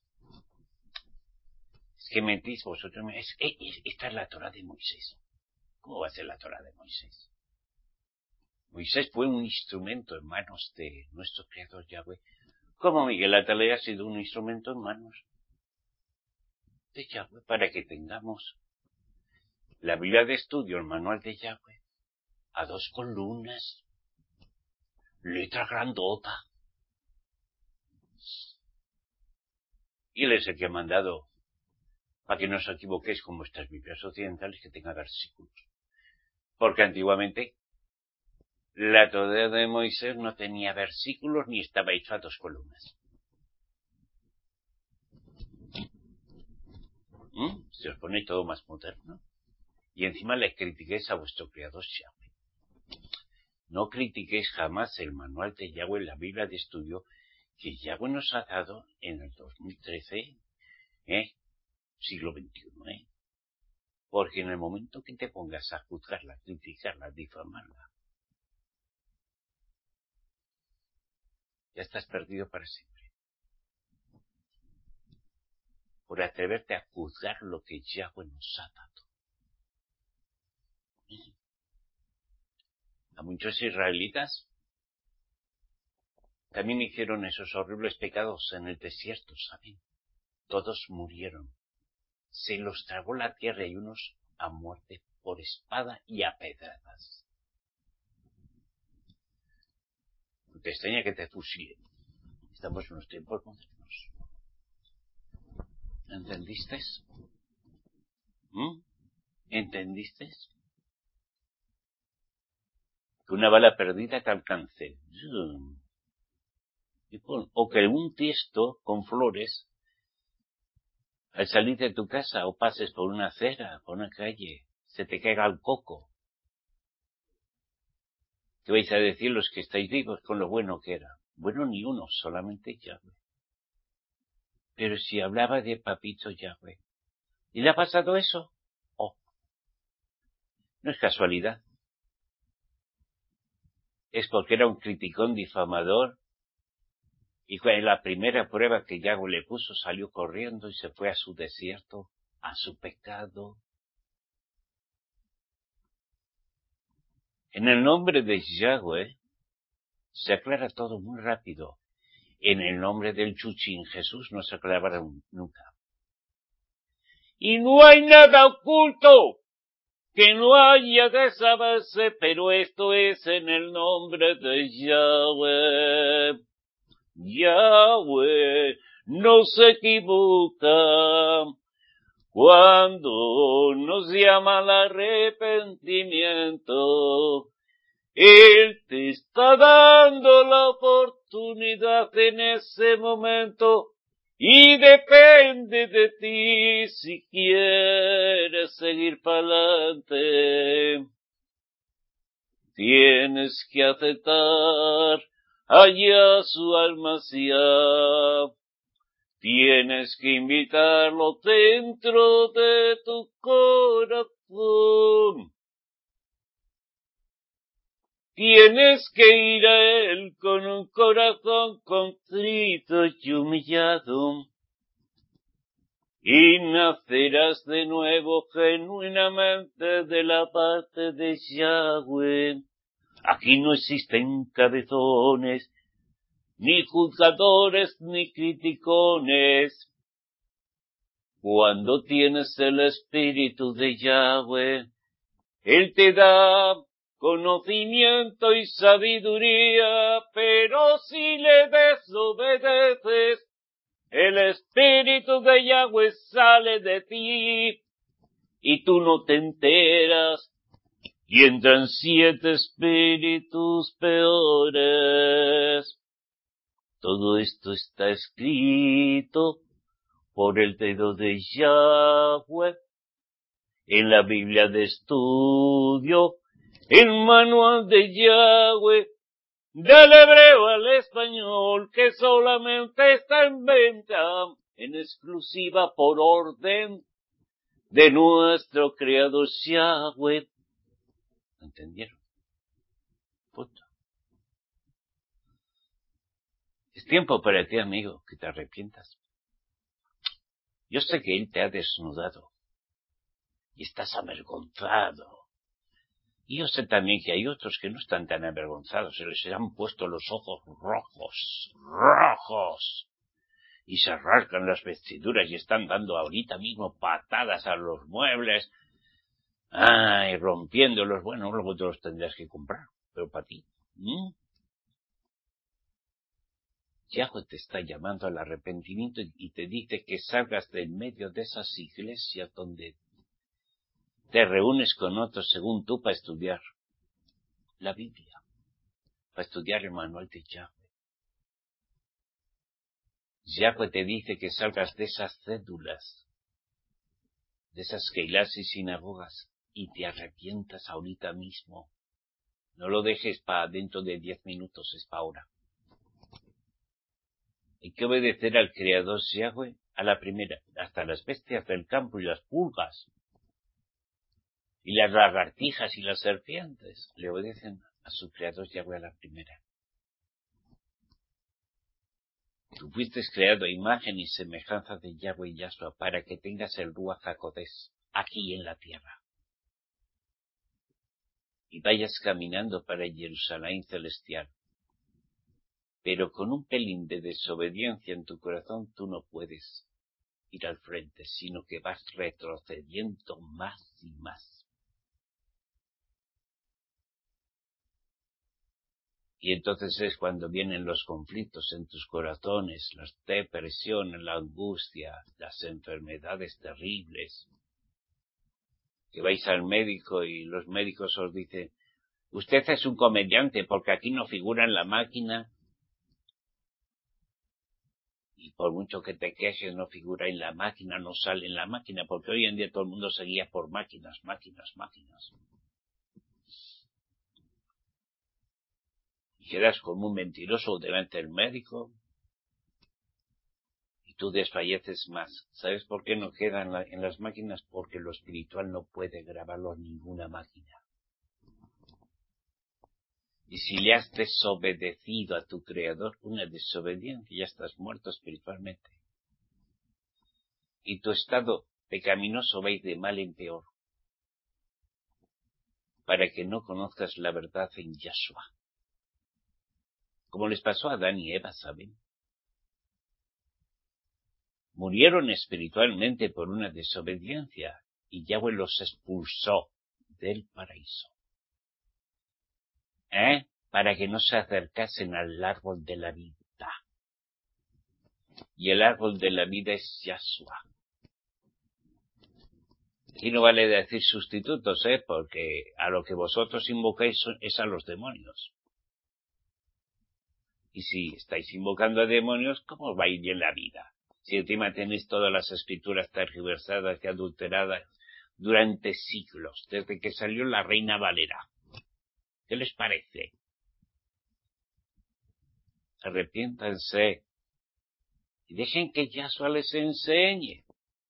Es que mentís vosotros, es, es, esta es la Torah de Moisés. ¿Cómo va a ser la Torah de Moisés? Moisés fue un instrumento en manos de nuestro Creador Yahweh, como Miguel Atalaya ha sido un instrumento en manos de Yahweh, para que tengamos la Biblia de estudio, el manual de Yahweh, a dos columnas, letra grandota. Y él es el que ha mandado, para que no os equivoquéis con vuestras Biblias occidentales, que tenga versículos. Porque antiguamente la Torá de Moisés no tenía versículos ni estaba hecho a dos columnas. ¿Mm? Se os pone todo más moderno. Y encima le critiquéis a vuestro Creador Yahweh. No critiquéis jamás el manual de Yahweh, la Biblia de estudio, que Yahweh nos ha dado en el dos mil trece, ¿eh? siglo veintiuno, ¿eh? Porque en el momento que te pongas a juzgarla, criticarla, difamarla, ya estás perdido para siempre. Por atreverte a juzgar lo que Yahweh nos ha dado. ¿Eh? A muchos israelitas también hicieron esos horribles pecados en el desierto, ¿saben? Todos murieron. Se los tragó la tierra y unos a muerte por espada y a pedradas. No te extraña que te fusilen. Estamos en unos tiempos modernos. ¿Entendiste? ¿Mm? ¿Entendiste? Que una bala perdida te alcance. O que un tiesto con flores, al salir de tu casa o pases por una acera, por una calle, se te caiga el coco. ¿Qué vais a decir los que estáis vivos con lo bueno que era? Bueno, ni uno, solamente Yahweh. Pero si hablaba de papito Yahweh, ¿y le ha pasado eso? Oh, no es casualidad. Es porque era un criticón difamador y fue la primera prueba que Yahweh le puso, salió corriendo y se fue a su desierto, a su pecado. En el nombre de Yahweh se aclara todo muy rápido. En el nombre del Chuchín Jesús no se aclarará nunca. Y no hay nada oculto que no haya que saberse, pero esto es en el nombre de Yahweh. Yahweh no se equivoca cuando nos llama al arrepentimiento. Él te está dando la oportunidad en ese momento Y depende de ti si quieres seguir para adelante. Tienes que aceptar allá su almasía. Tienes que invitarlo dentro de tu corazón. Tienes que ir a él con un corazón contrito y humillado. Y nacerás de nuevo genuinamente de la parte de Yahweh. Aquí no existen cabezones, ni juzgadores, ni criticones. Cuando tienes el espíritu de Yahweh, Él te da conocimiento y sabiduría, pero si le desobedeces, el espíritu de Yahweh sale de ti y tú no te enteras y entran siete espíritus peores. Todo esto está escrito por el dedo de Yahweh en la Biblia de estudio, el manual de Yahweh, del hebreo al español, que solamente está en venta, en exclusiva por orden de nuestro Creador Yahweh. ¿Entendieron? Punto. Es tiempo para ti, amigo, que te arrepientas. Yo sé que Él te ha desnudado y estás avergonzado. Y yo sé también que hay otros que no están tan avergonzados, se les han puesto los ojos rojos, rojos, y se rasgan las vestiduras y están dando ahorita mismo patadas a los muebles, ay, rompiéndolos. Bueno, luego te los tendrás que comprar, pero para ti. ¿Mm? Yahweh te está llamando al arrepentimiento y te dice que salgas del medio de esas iglesias donde te reúnes con otros según tú para estudiar la Biblia, para estudiar el manual de Yahweh. Yahweh te dice que salgas de esas cédulas, de esas keilas y sinagogas, y te arrepientas ahorita mismo. No lo dejes para dentro de diez minutos, es para ahora. Hay que obedecer al Creador Yahweh a la primera, hasta las bestias del campo y las pulgas, y las lagartijas y las serpientes le obedecen a su Creador Yahweh a la primera. Tú fuiste creado a imagen y semejanza de Yahweh y Yahshua para que tengas el Ruach HaKodesh aquí en la tierra. Y vayas caminando para Jerusalén celestial. Pero con un pelín de desobediencia en tu corazón tú no puedes ir al frente, sino que vas retrocediendo más y más. Y entonces es cuando vienen los conflictos en tus corazones, las depresiones, la angustia, las enfermedades terribles. Que vais al médico y los médicos os dicen, usted es un comediante porque aquí no figura en la máquina. Y por mucho que te quejes, no figura en la máquina, no sale en la máquina, porque hoy en día todo el mundo se guía por máquinas, máquinas, máquinas. Y quedas como un mentiroso delante del médico y tú desfalleces más. ¿Sabes por qué no queda en, la, en las máquinas? Porque lo espiritual no puede grabarlo en ninguna máquina. Y si le has desobedecido a tu Creador, una desobediencia, ya estás muerto espiritualmente. Y tu estado pecaminoso va a ir de mal en peor. Para que no conozcas la verdad en Yahshua. Como les pasó a Adán y Eva, ¿saben? Murieron espiritualmente por una desobediencia y Yahweh los expulsó del paraíso. ¿Eh? Para que no se acercasen al árbol de la vida. Y el árbol de la vida es Yahshua. Aquí no vale decir sustitutos, ¿eh? Porque a lo que vosotros invocáis es a los demonios. Y si estáis invocando a demonios, ¿cómo va a ir bien la vida? Si encima tenéis todas las escrituras tergiversadas y adulteradas durante siglos, desde que salió la Reina Valera. ¿Qué les parece? Arrepiéntanse y dejen que Yahshua les enseñe.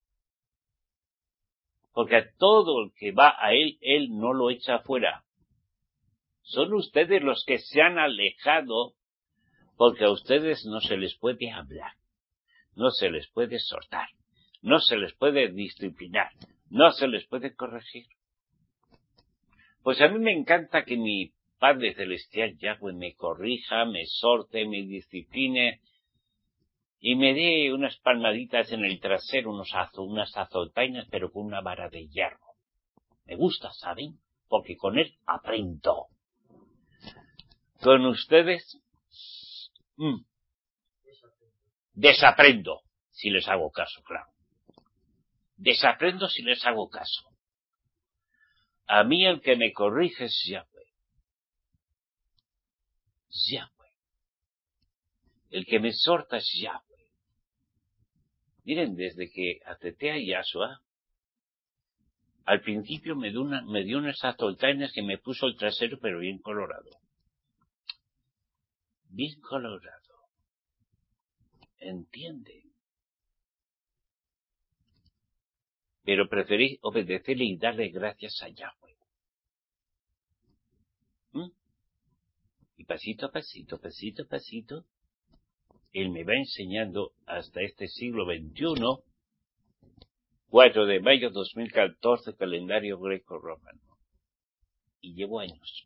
Porque a todo el que va a él, él no lo echa afuera. Son ustedes los que se han alejado, porque a ustedes no se les puede hablar, no se les puede exhortar, no se les puede disciplinar, no se les puede corregir. Pues a mí me encanta que mi Padre Celestial Yahweh me corrija, me exhorte, me discipline y me dé unas palmaditas en el trasero, unos azo, unas azotainas, pero con una vara de hierro. Me gusta, ¿saben? Porque con él aprendo. Con ustedes mmm, desaprendo, si les hago caso, claro. Desaprendo si les hago caso. A mí el que me corrige es Yahweh. Yahweh. El que me exhorta es Yahweh. Miren, desde que acepté a Yahshua, al principio me dio, una, me dio unas azotainas que me puso el trasero, pero bien colorado. Bien colorado. ¿Entiende? Pero preferí obedecerle y darle gracias a Yahweh. ¿Mm? Y pasito a pasito, pasito a pasito, él me va enseñando hasta este siglo veintiuno, cuatro de mayo de dos mil catorce, calendario greco-romano. Y llevo años.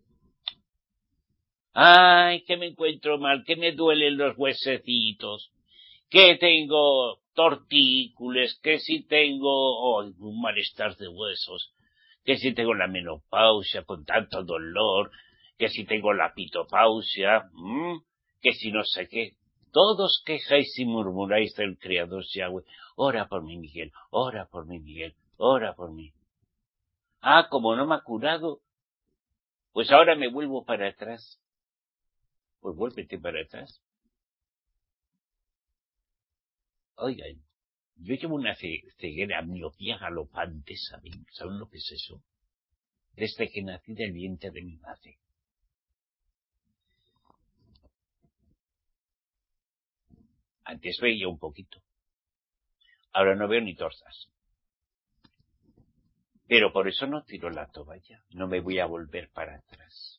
Ay, que me encuentro mal, que me duelen los huesecitos, que tengo tortícolis, que si tengo oh, un malestar de huesos, que si tengo la menopausia con tanto dolor, que si tengo la pitopausia, ¿m? que si no sé qué. Todos quejáis y murmuráis del Creador Yahweh. Ora por mí, Miguel, ora por mí, Miguel, ora por mí. Ah, como no me ha curado, pues ahora me vuelvo para atrás. Pues vuélvete para atrás. Oigan, yo llevo una ceguera, miopía galopante, ¿saben? ¿Saben lo que es eso? Desde que nací del vientre de mi madre. Antes veía un poquito. Ahora no veo ni torzas. Pero por eso no tiro la toalla. No me voy a volver para atrás.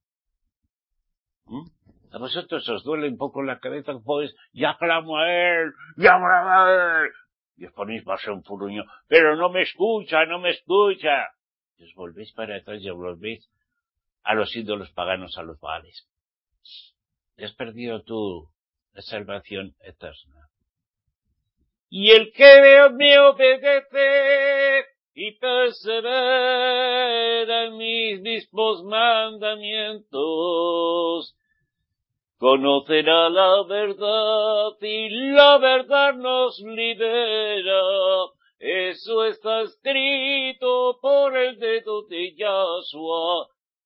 ¿Mm? ¿A vosotros os duele un poco la cabeza? Pues, ya clamo a él, ya clamo a él. Y os ponéis más en furuño. Pero no me escucha, no me escucha. Y os volvéis para atrás y os volvéis a los ídolos paganos, a los baales. Te has perdido tú la salvación eterna. Y el que me obedece y persevera en mis mismos mandamientos, conocerá la verdad y la verdad nos libera. Eso está escrito por el dedo de Yahshua.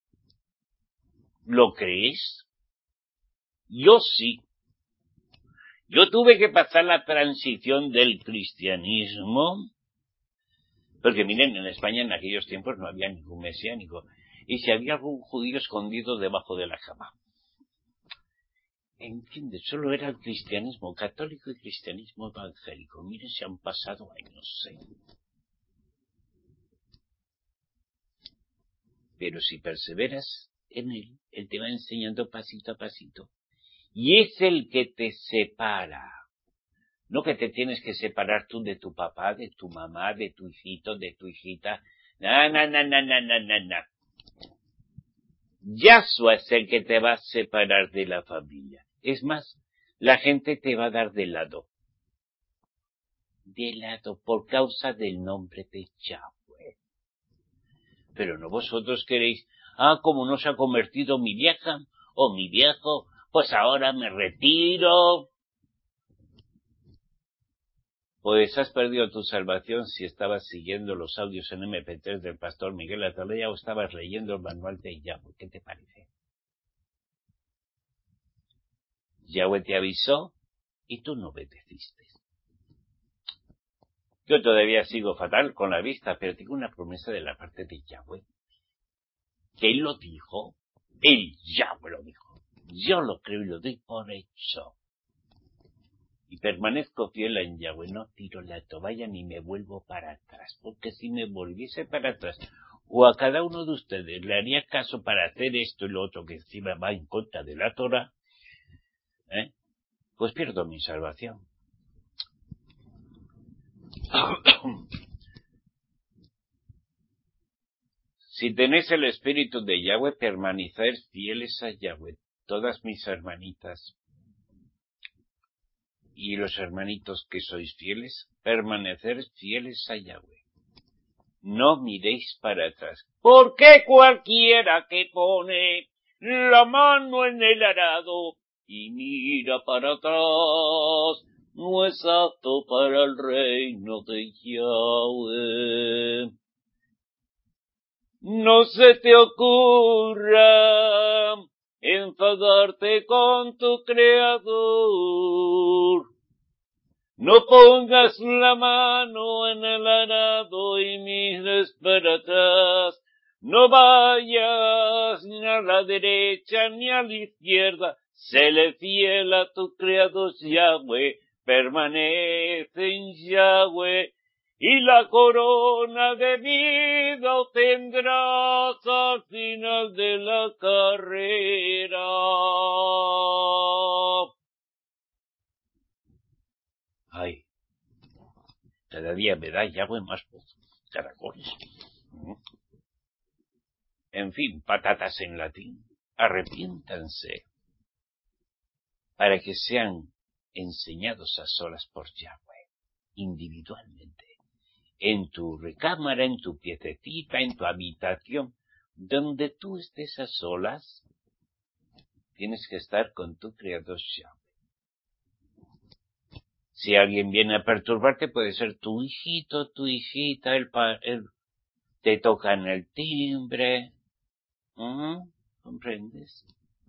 ¿Lo crees? Yo sí. Yo tuve que pasar la transición del cristianismo, porque miren, en España en aquellos tiempos no había ningún mesiánico, y si había algún judío escondido debajo de la cama. ¿Entiendes? Solo era el cristianismo católico y cristianismo evangélico. Miren, se han pasado años, ¿eh? Pero si perseveras en él, él te va enseñando pasito a pasito. Y es el que te separa. No que te tienes que separar tú de tu papá, de tu mamá, de tu hijito, de tu hijita. No, no, no, no, no, no, no, no. Yahshua es el que te va a separar de la familia. Es más, la gente te va a dar de lado. De lado, por causa del nombre de Yahweh. Pero no vosotros queréis, ah, como no se ha convertido mi vieja o mi viejo, pues ahora me retiro. Pues has perdido tu salvación si estabas siguiendo los audios en eme pe tres del pastor Miguel Atalaya o estabas leyendo el manual de Yahweh. ¿Qué te parece? Yahweh te avisó y tú no obedeciste. Yo todavía sigo fatal con la vista, pero tengo una promesa de la parte de Yahweh. Que él lo dijo, él Yahweh lo dijo. Yo lo creo y lo doy por hecho. Y permanezco fiel en Yahweh, no tiro la toalla ni me vuelvo para atrás, porque si me volviese para atrás, o a cada uno de ustedes le haría caso para hacer esto y lo otro que encima va en contra de la Torah, ¿eh? Pues pierdo mi salvación. Si tenéis el espíritu de Yahweh, permaneced fieles a Yahweh. Todas mis hermanitas y los hermanitos que sois fieles, permanecer fieles a Yahweh. No miréis para atrás, porque cualquiera que pone la mano en el arado y mira para atrás, no es apto para el reino de Yahweh. No se te ocurra enfadarte con tu Creador. No pongas la mano en el arado y mires para atrás. No vayas ni a la derecha ni a la izquierda. Séle fiel a tu Creador Yahweh. Permanece en Yahweh. Y la corona de vida obtendrás al final de la carrera. Ay, cada día me da Yahweh más voz, caracoles. En fin, patatas en latín. Arrepiéntanse para que sean enseñados a solas por Yahweh, individualmente. En tu recámara, en tu piececita, en tu habitación, donde tú estés a solas, tienes que estar con tu Creador Yahweh. Si alguien viene a perturbarte, puede ser tu hijito, tu hijita, el, pa el te tocan el timbre. ¿Mm? ¿Comprendes?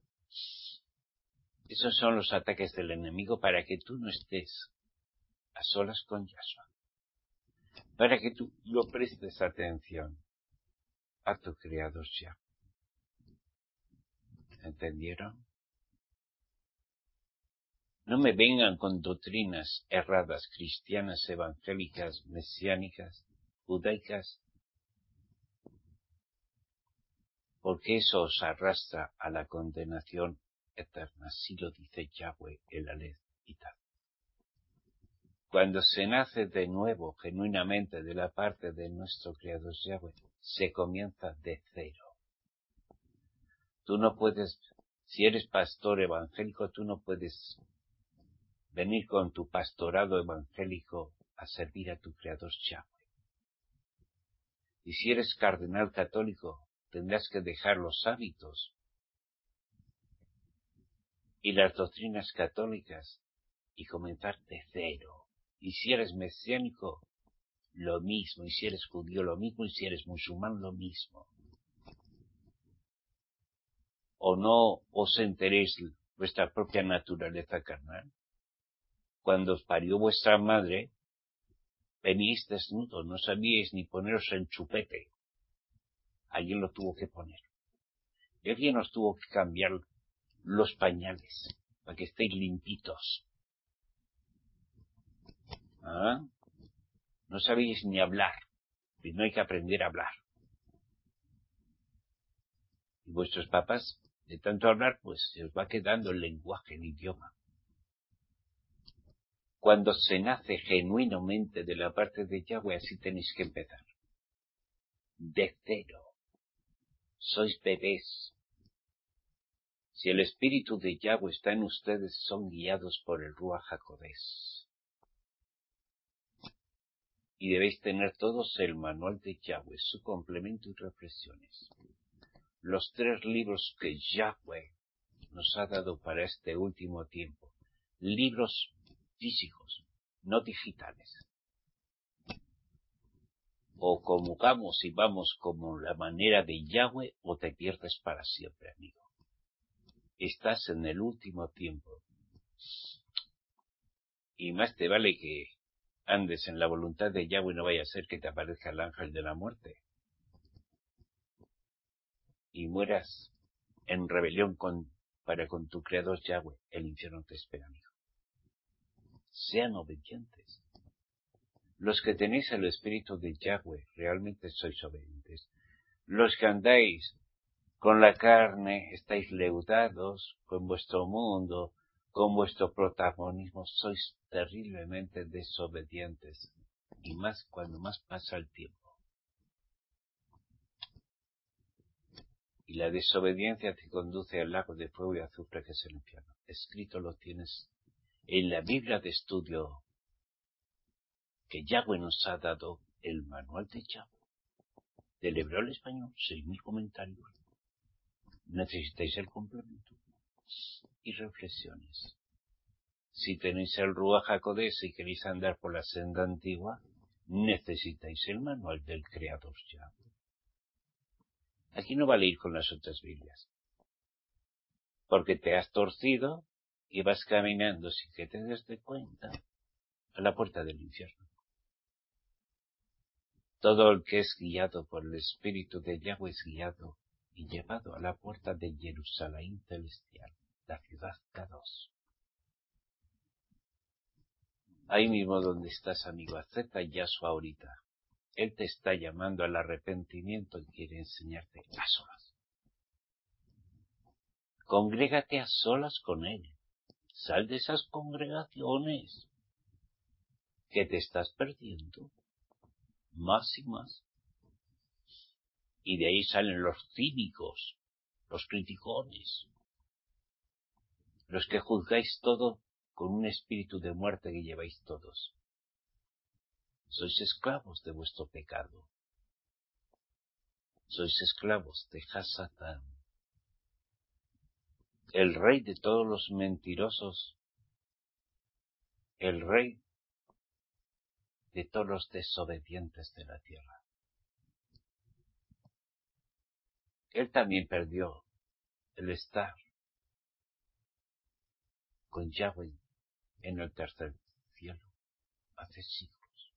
Esos son los ataques del enemigo para que tú no estés a solas con Yahshua. Para que tú lo prestes atención a tu Creador Yahweh. ¿Entendieron? No me vengan con doctrinas erradas, cristianas, evangélicas, mesiánicas, judaicas, porque eso os arrastra a la condenación eterna. Así lo dice Yahweh, el Aleph y Tav. Cuando se nace de nuevo, genuinamente, de la parte de nuestro Creador Yahweh, se comienza de cero. Tú no puedes, si eres pastor evangélico, tú no puedes venir con tu pastorado evangélico a servir a tu Creador Yahweh. Y si eres cardenal católico, tendrás que dejar los hábitos y las doctrinas católicas y comenzar de cero. Y si eres mesiánico, lo mismo. Y si eres judío, lo mismo. Y si eres musulmán, lo mismo. ¿O no os enteréis vuestra propia naturaleza carnal? Cuando os parió vuestra madre, venís desnudos, no sabíais ni poneros el chupete. Alguien lo tuvo que poner. Y alguien os tuvo que cambiar los pañales para que estéis limpitos. ¿Ah? No sabéis ni hablar, y no hay que aprender a hablar. Y vuestros papás, de tanto hablar, pues se os va quedando el lenguaje, el idioma. Cuando se nace genuinamente de la parte de Yahweh, así tenéis que empezar. De cero. Sois bebés. Si el espíritu de Yahweh está en ustedes, son guiados por el Ruach HaKodesh. Y debéis tener todos el manual de Yahweh, su complemento y reflexiones. Los tres libros que Yahweh nos ha dado para este último tiempo. Libros físicos, no digitales. O comulgamos y vamos como la manera de Yahweh, o te pierdes para siempre, amigo. Estás en el último tiempo. Y más te vale que andes en la voluntad de Yahweh, no vaya a ser que te aparezca el ángel de la muerte y mueras en rebelión con, para con tu creador Yahweh. El infierno te espera, amigo. Sean obedientes. Los que tenéis el espíritu de Yahweh, realmente sois obedientes. Los que andáis con la carne, estáis leudados con vuestro mundo, con vuestro protagonismo, sois terriblemente desobedientes. Y más cuando más pasa el tiempo. Y la desobediencia te conduce al lago de fuego y azufre que es el infierno. Escrito lo tienes en la Biblia de estudio que Yahweh nos ha dado, el manual de Yahweh. Del hebreo al español, seis mil comentarios. Necesitáis el complemento y reflexiones. Si tenéis el Ruach HaKodesh y queréis andar por la senda antigua, necesitáis el manual del Creador Yahweh. Aquí no vale ir con las otras Biblias, porque te has torcido y vas caminando sin que te des de cuenta a la puerta del infierno. Todo el que es guiado por el Espíritu de Yahweh es guiado y llevado a la puerta de Jerusalén celestial, la ciudad Kadosh. Ahí mismo donde estás, amigo, acepta Yahshua ahorita. Él te está llamando al arrepentimiento y quiere enseñarte a solas. Congrégate a solas con Él. Sal de esas congregaciones que te estás perdiendo más y más. Y de ahí salen los cínicos, los criticones, los que juzgáis todo con un espíritu de muerte que lleváis todos. Sois esclavos de vuestro pecado. Sois esclavos de Hasatán, el rey de todos los mentirosos, el rey de todos los desobedientes de la tierra. Él también perdió el estar con Yahweh en el tercer cielo hace siglos,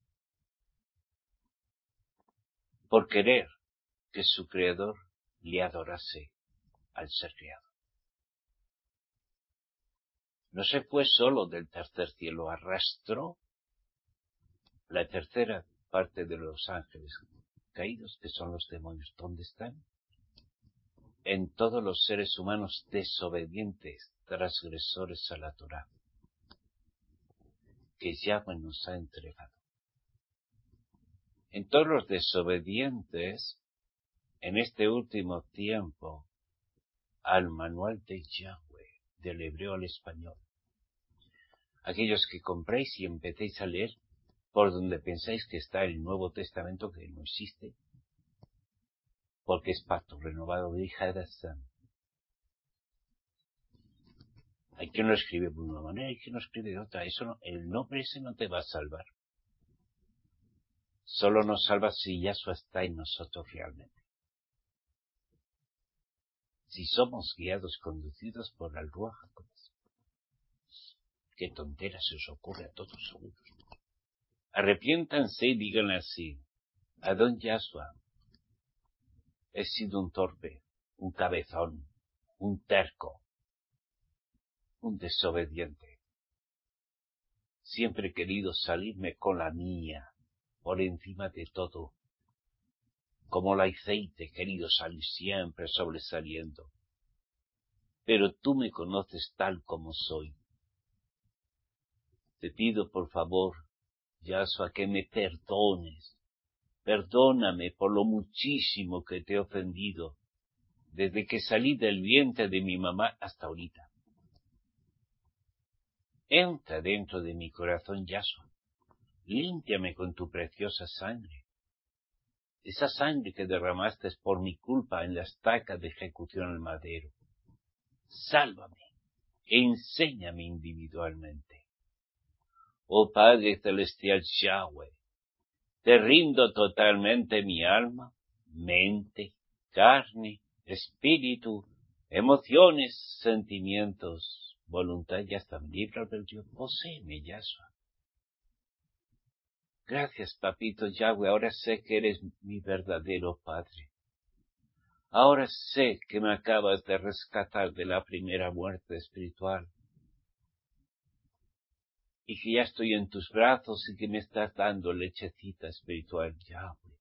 por querer que su creador le adorase al ser creado. No se fue solo del tercer cielo, arrastró la tercera parte de los ángeles caídos, que son los demonios. ¿Dónde están? En todos los seres humanos desobedientes, transgresores a la Torá, que Yahweh nos ha entregado. En todos los desobedientes, en este último tiempo, al manual de Yahweh, del hebreo al español. Aquellos que compréis y empecéis a leer por donde pensáis que está el Nuevo Testamento, que no existe, porque es pacto renovado de Hadasán. Hay quien lo escribe de una manera, hay quien lo escribe de otra. Eso no, el nombre ese no te va a salvar. Solo nos salva si Yahshua está en nosotros realmente. Si somos guiados, conducidos por el Ruach HaKodesh. Qué tontera se os ocurre a todos seguros. Arrepiéntanse y digan así: Adón Yahshua, he sido un torpe, un cabezón, un terco, un desobediente. Siempre he querido salirme con la mía, por encima de todo. Como el aceite he querido salir siempre sobresaliendo. Pero tú me conoces tal como soy. Te pido por favor, Yahshua, que me perdones. Perdóname por lo muchísimo que te he ofendido, desde que salí del vientre de mi mamá hasta ahorita. Entra dentro de mi corazón, Yahshua. Límpiame con tu preciosa sangre. Esa sangre que derramaste por mi culpa en la estaca de ejecución al madero. Sálvame. Enséñame individualmente. Oh Padre Celestial Yahweh, te rindo totalmente mi alma, mente, carne, espíritu, emociones, sentimientos, voluntad y hasta mi libre albedrío. Poséeme, Yahshua. Gracias, papito Yahweh, ahora sé que eres mi verdadero Padre. Ahora sé que me acabas de rescatar de la primera muerte espiritual. Y que ya estoy en tus brazos y que me estás dando lechecita espiritual, Yahweh.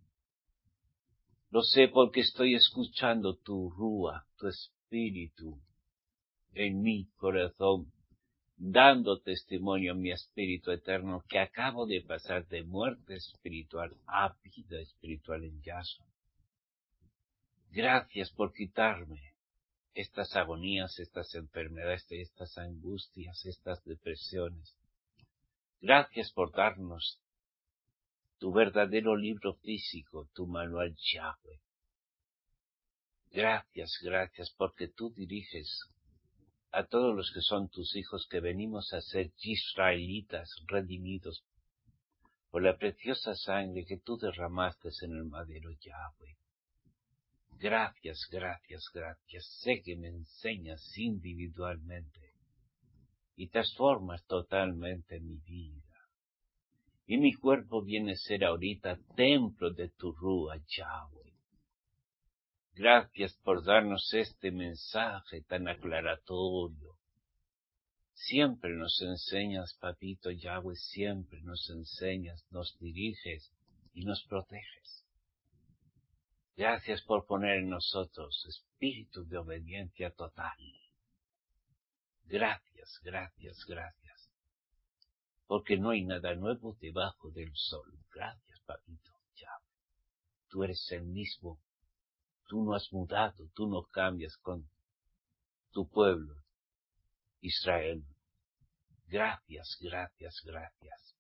Lo sé porque estoy escuchando tu rúa, tu espíritu, en mi corazón, dando testimonio a mi espíritu eterno que acabo de pasar de muerte espiritual a vida espiritual en Yahshua. Gracias por quitarme estas agonías, estas enfermedades, estas angustias, estas depresiones. Gracias por darnos tu verdadero libro físico, tu manual Yahweh. Gracias, gracias, porque tú diriges a todos los que son tus hijos, que venimos a ser israelitas redimidos por la preciosa sangre que tú derramaste en el madero, Yahweh. Gracias, gracias, gracias. Sé que me enseñas individualmente y transformas totalmente mi vida. Y mi cuerpo viene a ser ahorita templo de tu rúa, Yahweh. Gracias por darnos este mensaje tan aclaratorio. Siempre nos enseñas, papito Yahweh, siempre nos enseñas, nos diriges y nos proteges. Gracias por poner en nosotros espíritu de obediencia total. Gracias, gracias, gracias. Porque no hay nada nuevo debajo del sol. Gracias, papito Yahweh. Tú eres el mismo. Tú no has mudado, tú no cambias con tu pueblo, Israel. Gracias, gracias, gracias.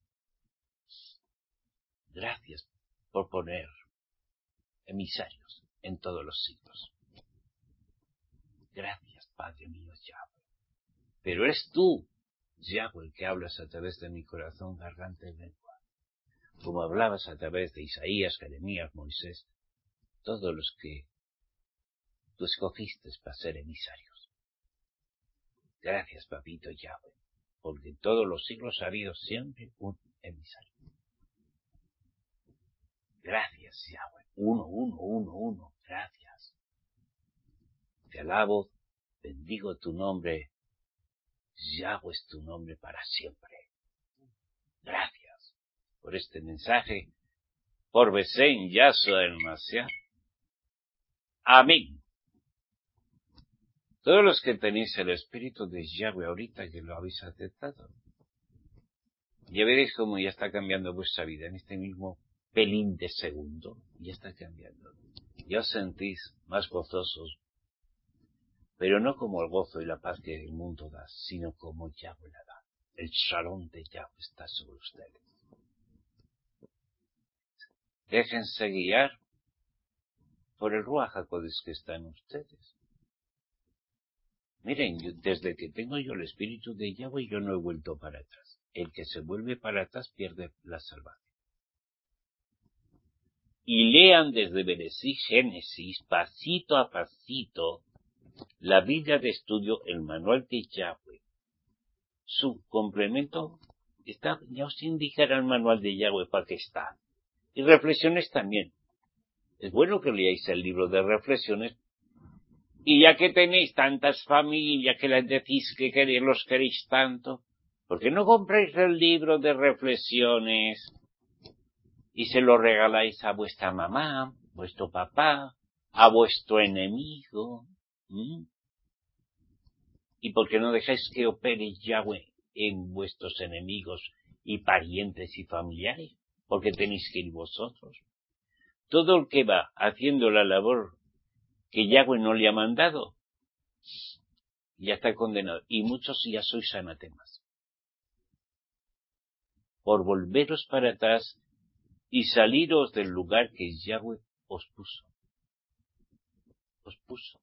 Gracias por poner emisarios en todos los siglos. Gracias, Padre mío, Yahweh. Pero eres tú, Yahweh, el que hablas a través de mi corazón, garganta y lengua. Como hablabas a través de Isaías, Jeremías, Moisés, todos los que tú escogiste para ser emisarios. Gracias, papito Yahweh, porque en todos los siglos ha habido siempre un emisario. Gracias, Yahweh. Uno, uno, uno, uno. Gracias. Te alabo, bendigo tu nombre. Yahweh es tu nombre para siempre. Gracias por este mensaje. Por Besén Yahshua el Mashiach. Amén. Todos los que tenéis el Espíritu de Yahweh ahorita que lo habéis aceptado, ya veréis cómo ya está cambiando vuestra vida en este mismo pelín de segundo. Ya está cambiando. Ya os sentís más gozosos, pero no como el gozo y la paz que el mundo da, sino como Yahweh la da. El shalom de Yahweh está sobre ustedes. Déjense guiar por el Ruach HaKodesh que está en ustedes. Miren, yo, desde que tengo yo el Espíritu de Yahweh, yo no he vuelto para atrás. El que se vuelve para atrás pierde la salvación. Y lean desde Bereshit, Génesis, pasito a pasito, la Biblia de estudio, el manual de Yahweh. Su complemento está, ya os indicará el manual de Yahweh para qué está. Y reflexiones también. Es bueno que leáis el libro de reflexiones. Y ya que tenéis tantas familias que les decís que queréis, los queréis tanto, ¿por qué no compráis el libro de reflexiones y se lo regaláis a vuestra mamá, vuestro papá, a vuestro enemigo? ¿Mm? ¿Y por qué no dejáis que opere Yahweh en vuestros enemigos y parientes y familiares? Porque tenéis que ir vosotros. Todo el que va haciendo la labor que Yahweh no le ha mandado, ya está condenado. Y muchos ya sois anatemas. Por volveros para atrás y saliros del lugar que Yahweh os puso. Os puso.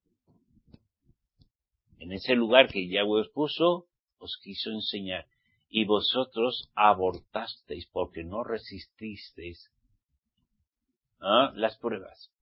En ese lugar que Yahweh os puso, os quiso enseñar. Y vosotros abortasteis porque no resististeis ¿ah? las pruebas.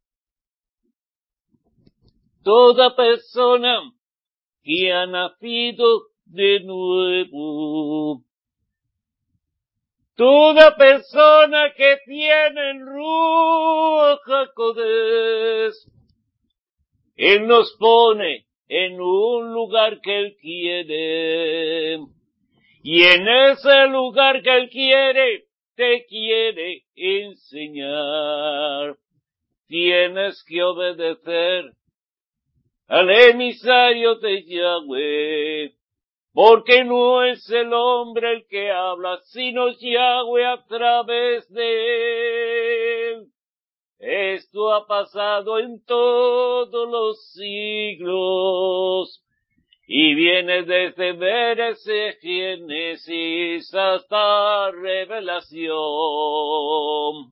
Toda persona que ha nacido de nuevo, Toda persona que tiene el Ruach HaKodesh, Él nos pone en un lugar que Él quiere. Y en ese lugar que Él quiere, te quiere enseñar. Tienes que obedecer al emisario de Yahweh, porque no es el hombre el que habla, sino Yahweh a través de él. Esto ha pasado en todos los siglos, y viene desde Bereshit, Génesis hasta Revelación.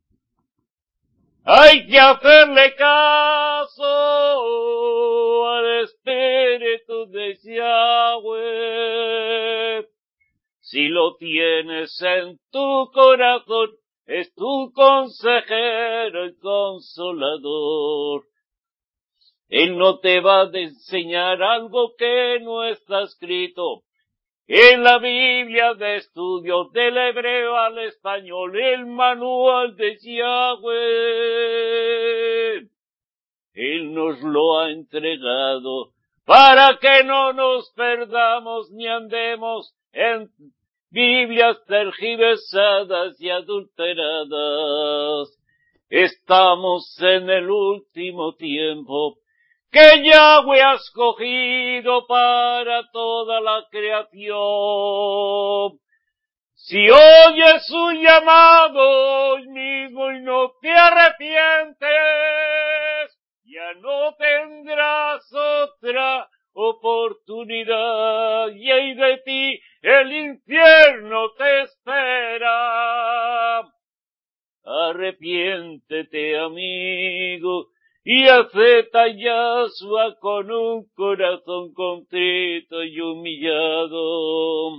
Hay que hacerle caso al Espíritu de Yahweh. Si lo tienes en tu corazón, es tu consejero y consolador. Él no te va a enseñar algo que no está escrito en la Biblia de estudio del hebreo al español, el manual de Yahweh. Él nos lo ha entregado para que no nos perdamos ni andemos en Biblias tergiversadas y adulteradas. Estamos en el último tiempo que Yahweh ha escogido para toda la creación. Si oyes su llamado hoy mismo y no te arrepientes, ya no tendrás otra oportunidad, y ahí de ti el infierno te espera. Arrepiéntete, amigo, y acepta a Yahshua con un corazón contrito y humillado.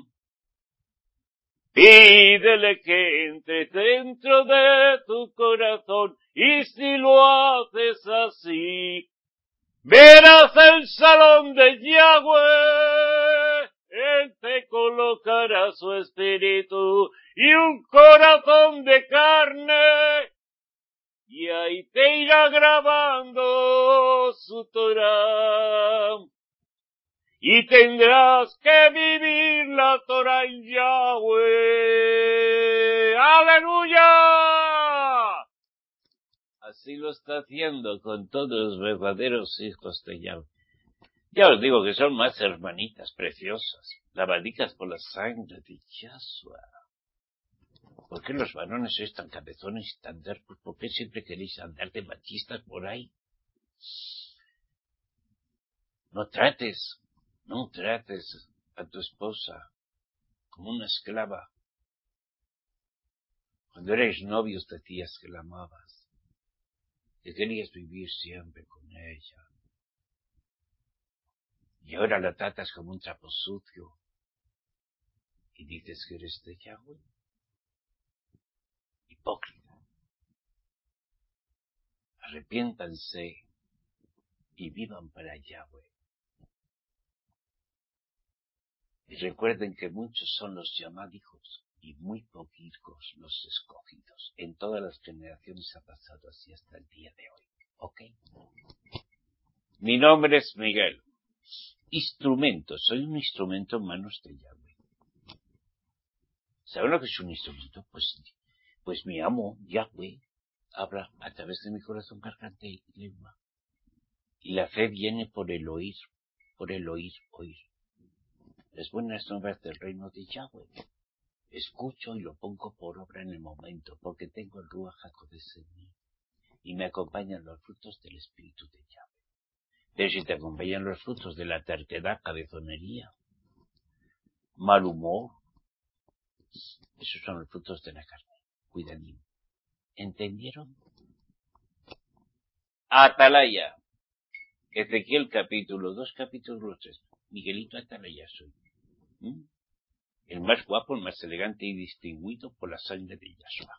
Pídele que entre dentro de tu corazón, y si lo haces así, verás el salón de Yahweh. Él te colocará su espíritu y un corazón de carne, y ahí te irá grabando su Torah. Y tendrás que vivir la Torah en Yahweh. ¡Aleluya! Así lo está haciendo con todos los verdaderos hijos de Yahweh. Ya os digo que son más hermanitas preciosas, lavadicas por la sangre de Yahshua. ¿Por qué los varones sois tan cabezones y tan tercos? ¿Por qué siempre queréis andar de machistas por ahí? No trates, no trates a tu esposa como una esclava. Cuando eres novios decías que la amabas, que querías vivir siempre con ella. Y ahora la tratas como un trapo sucio y dices que eres de Yahweh. Hipócrita. Arrepiéntanse y vivan para Yahweh. Y recuerden que muchos son los llamados y muy poquitos los escogidos. En todas las generaciones ha pasado así hasta el día de hoy. ¿Ok? Mi nombre es Miguel. Instrumento. Soy un instrumento en manos de Yahweh. ¿Saben lo que es un instrumento? Pues, pues mi amo, Yahweh, habla a través de mi corazón, garganta y lengua. Y la fe viene por el oír, por el oír, oír. Las buenas nuevas del reino de Yahweh. Escucho y lo pongo por obra en el momento, porque tengo el Ruach HaKodesh en mí. Y me acompañan los frutos del Espíritu de Yahweh. Pero si te acompañan los frutos de la terquedad, cabezonería, mal humor, esos son los frutos de la carne. Cuidadín. ¿Entendieron? Atalaya. Ezequiel capítulo dos, capítulo tres. Miguelito Atalaya soy. ¿Mm? El más guapo, el más elegante y distinguido por la sangre de Yahshua.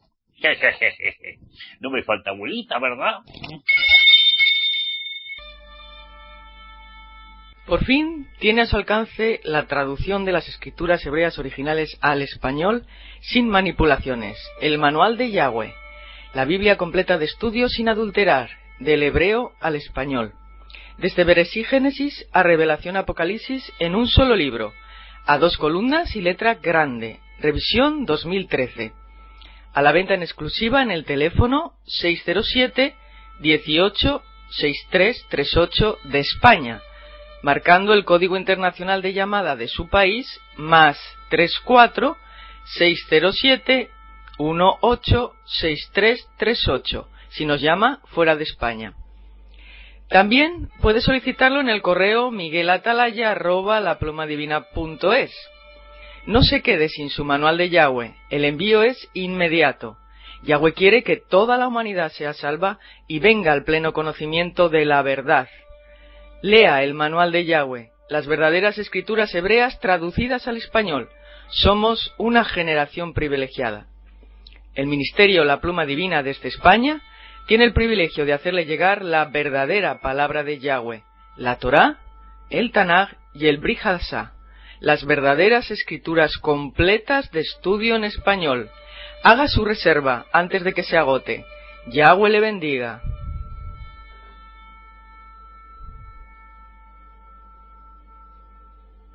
No me falta abuelita, ¿verdad? Por fin tiene a su alcance la traducción de las escrituras hebreas originales al español sin manipulaciones, el Manual de Yahweh, la Biblia completa de estudio sin adulterar, del hebreo al español, desde Bereshit Génesis a Revelación Apocalipsis en un solo libro, a dos columnas y letra grande, revisión dos mil trece, a la venta en exclusiva en el teléfono seis cero siete, dieciocho, sesenta y tres treinta y ocho de España, marcando el código internacional de llamada de su país, más treinta y cuatro, seiscientos siete, dieciocho, sesenta y tres treinta y ocho, si nos llama fuera de España. También puede solicitarlo en el correo miguelatalaya arroba laplumadivina punto es. No se quede sin su manual de Yahweh, el envío es inmediato. Yahweh quiere que toda la humanidad sea salva y venga al pleno conocimiento de la verdad. Lea el manual de Yahweh, las verdaderas escrituras hebreas traducidas al español. Somos una generación privilegiada. El Ministerio La Pluma Divina desde España tiene el privilegio de hacerle llegar la verdadera palabra de Yahweh, la Torá, el Tanaj y el Brit Hadashah, las verdaderas escrituras completas de estudio en español. Haga su reserva antes de que se agote. Yahweh le bendiga.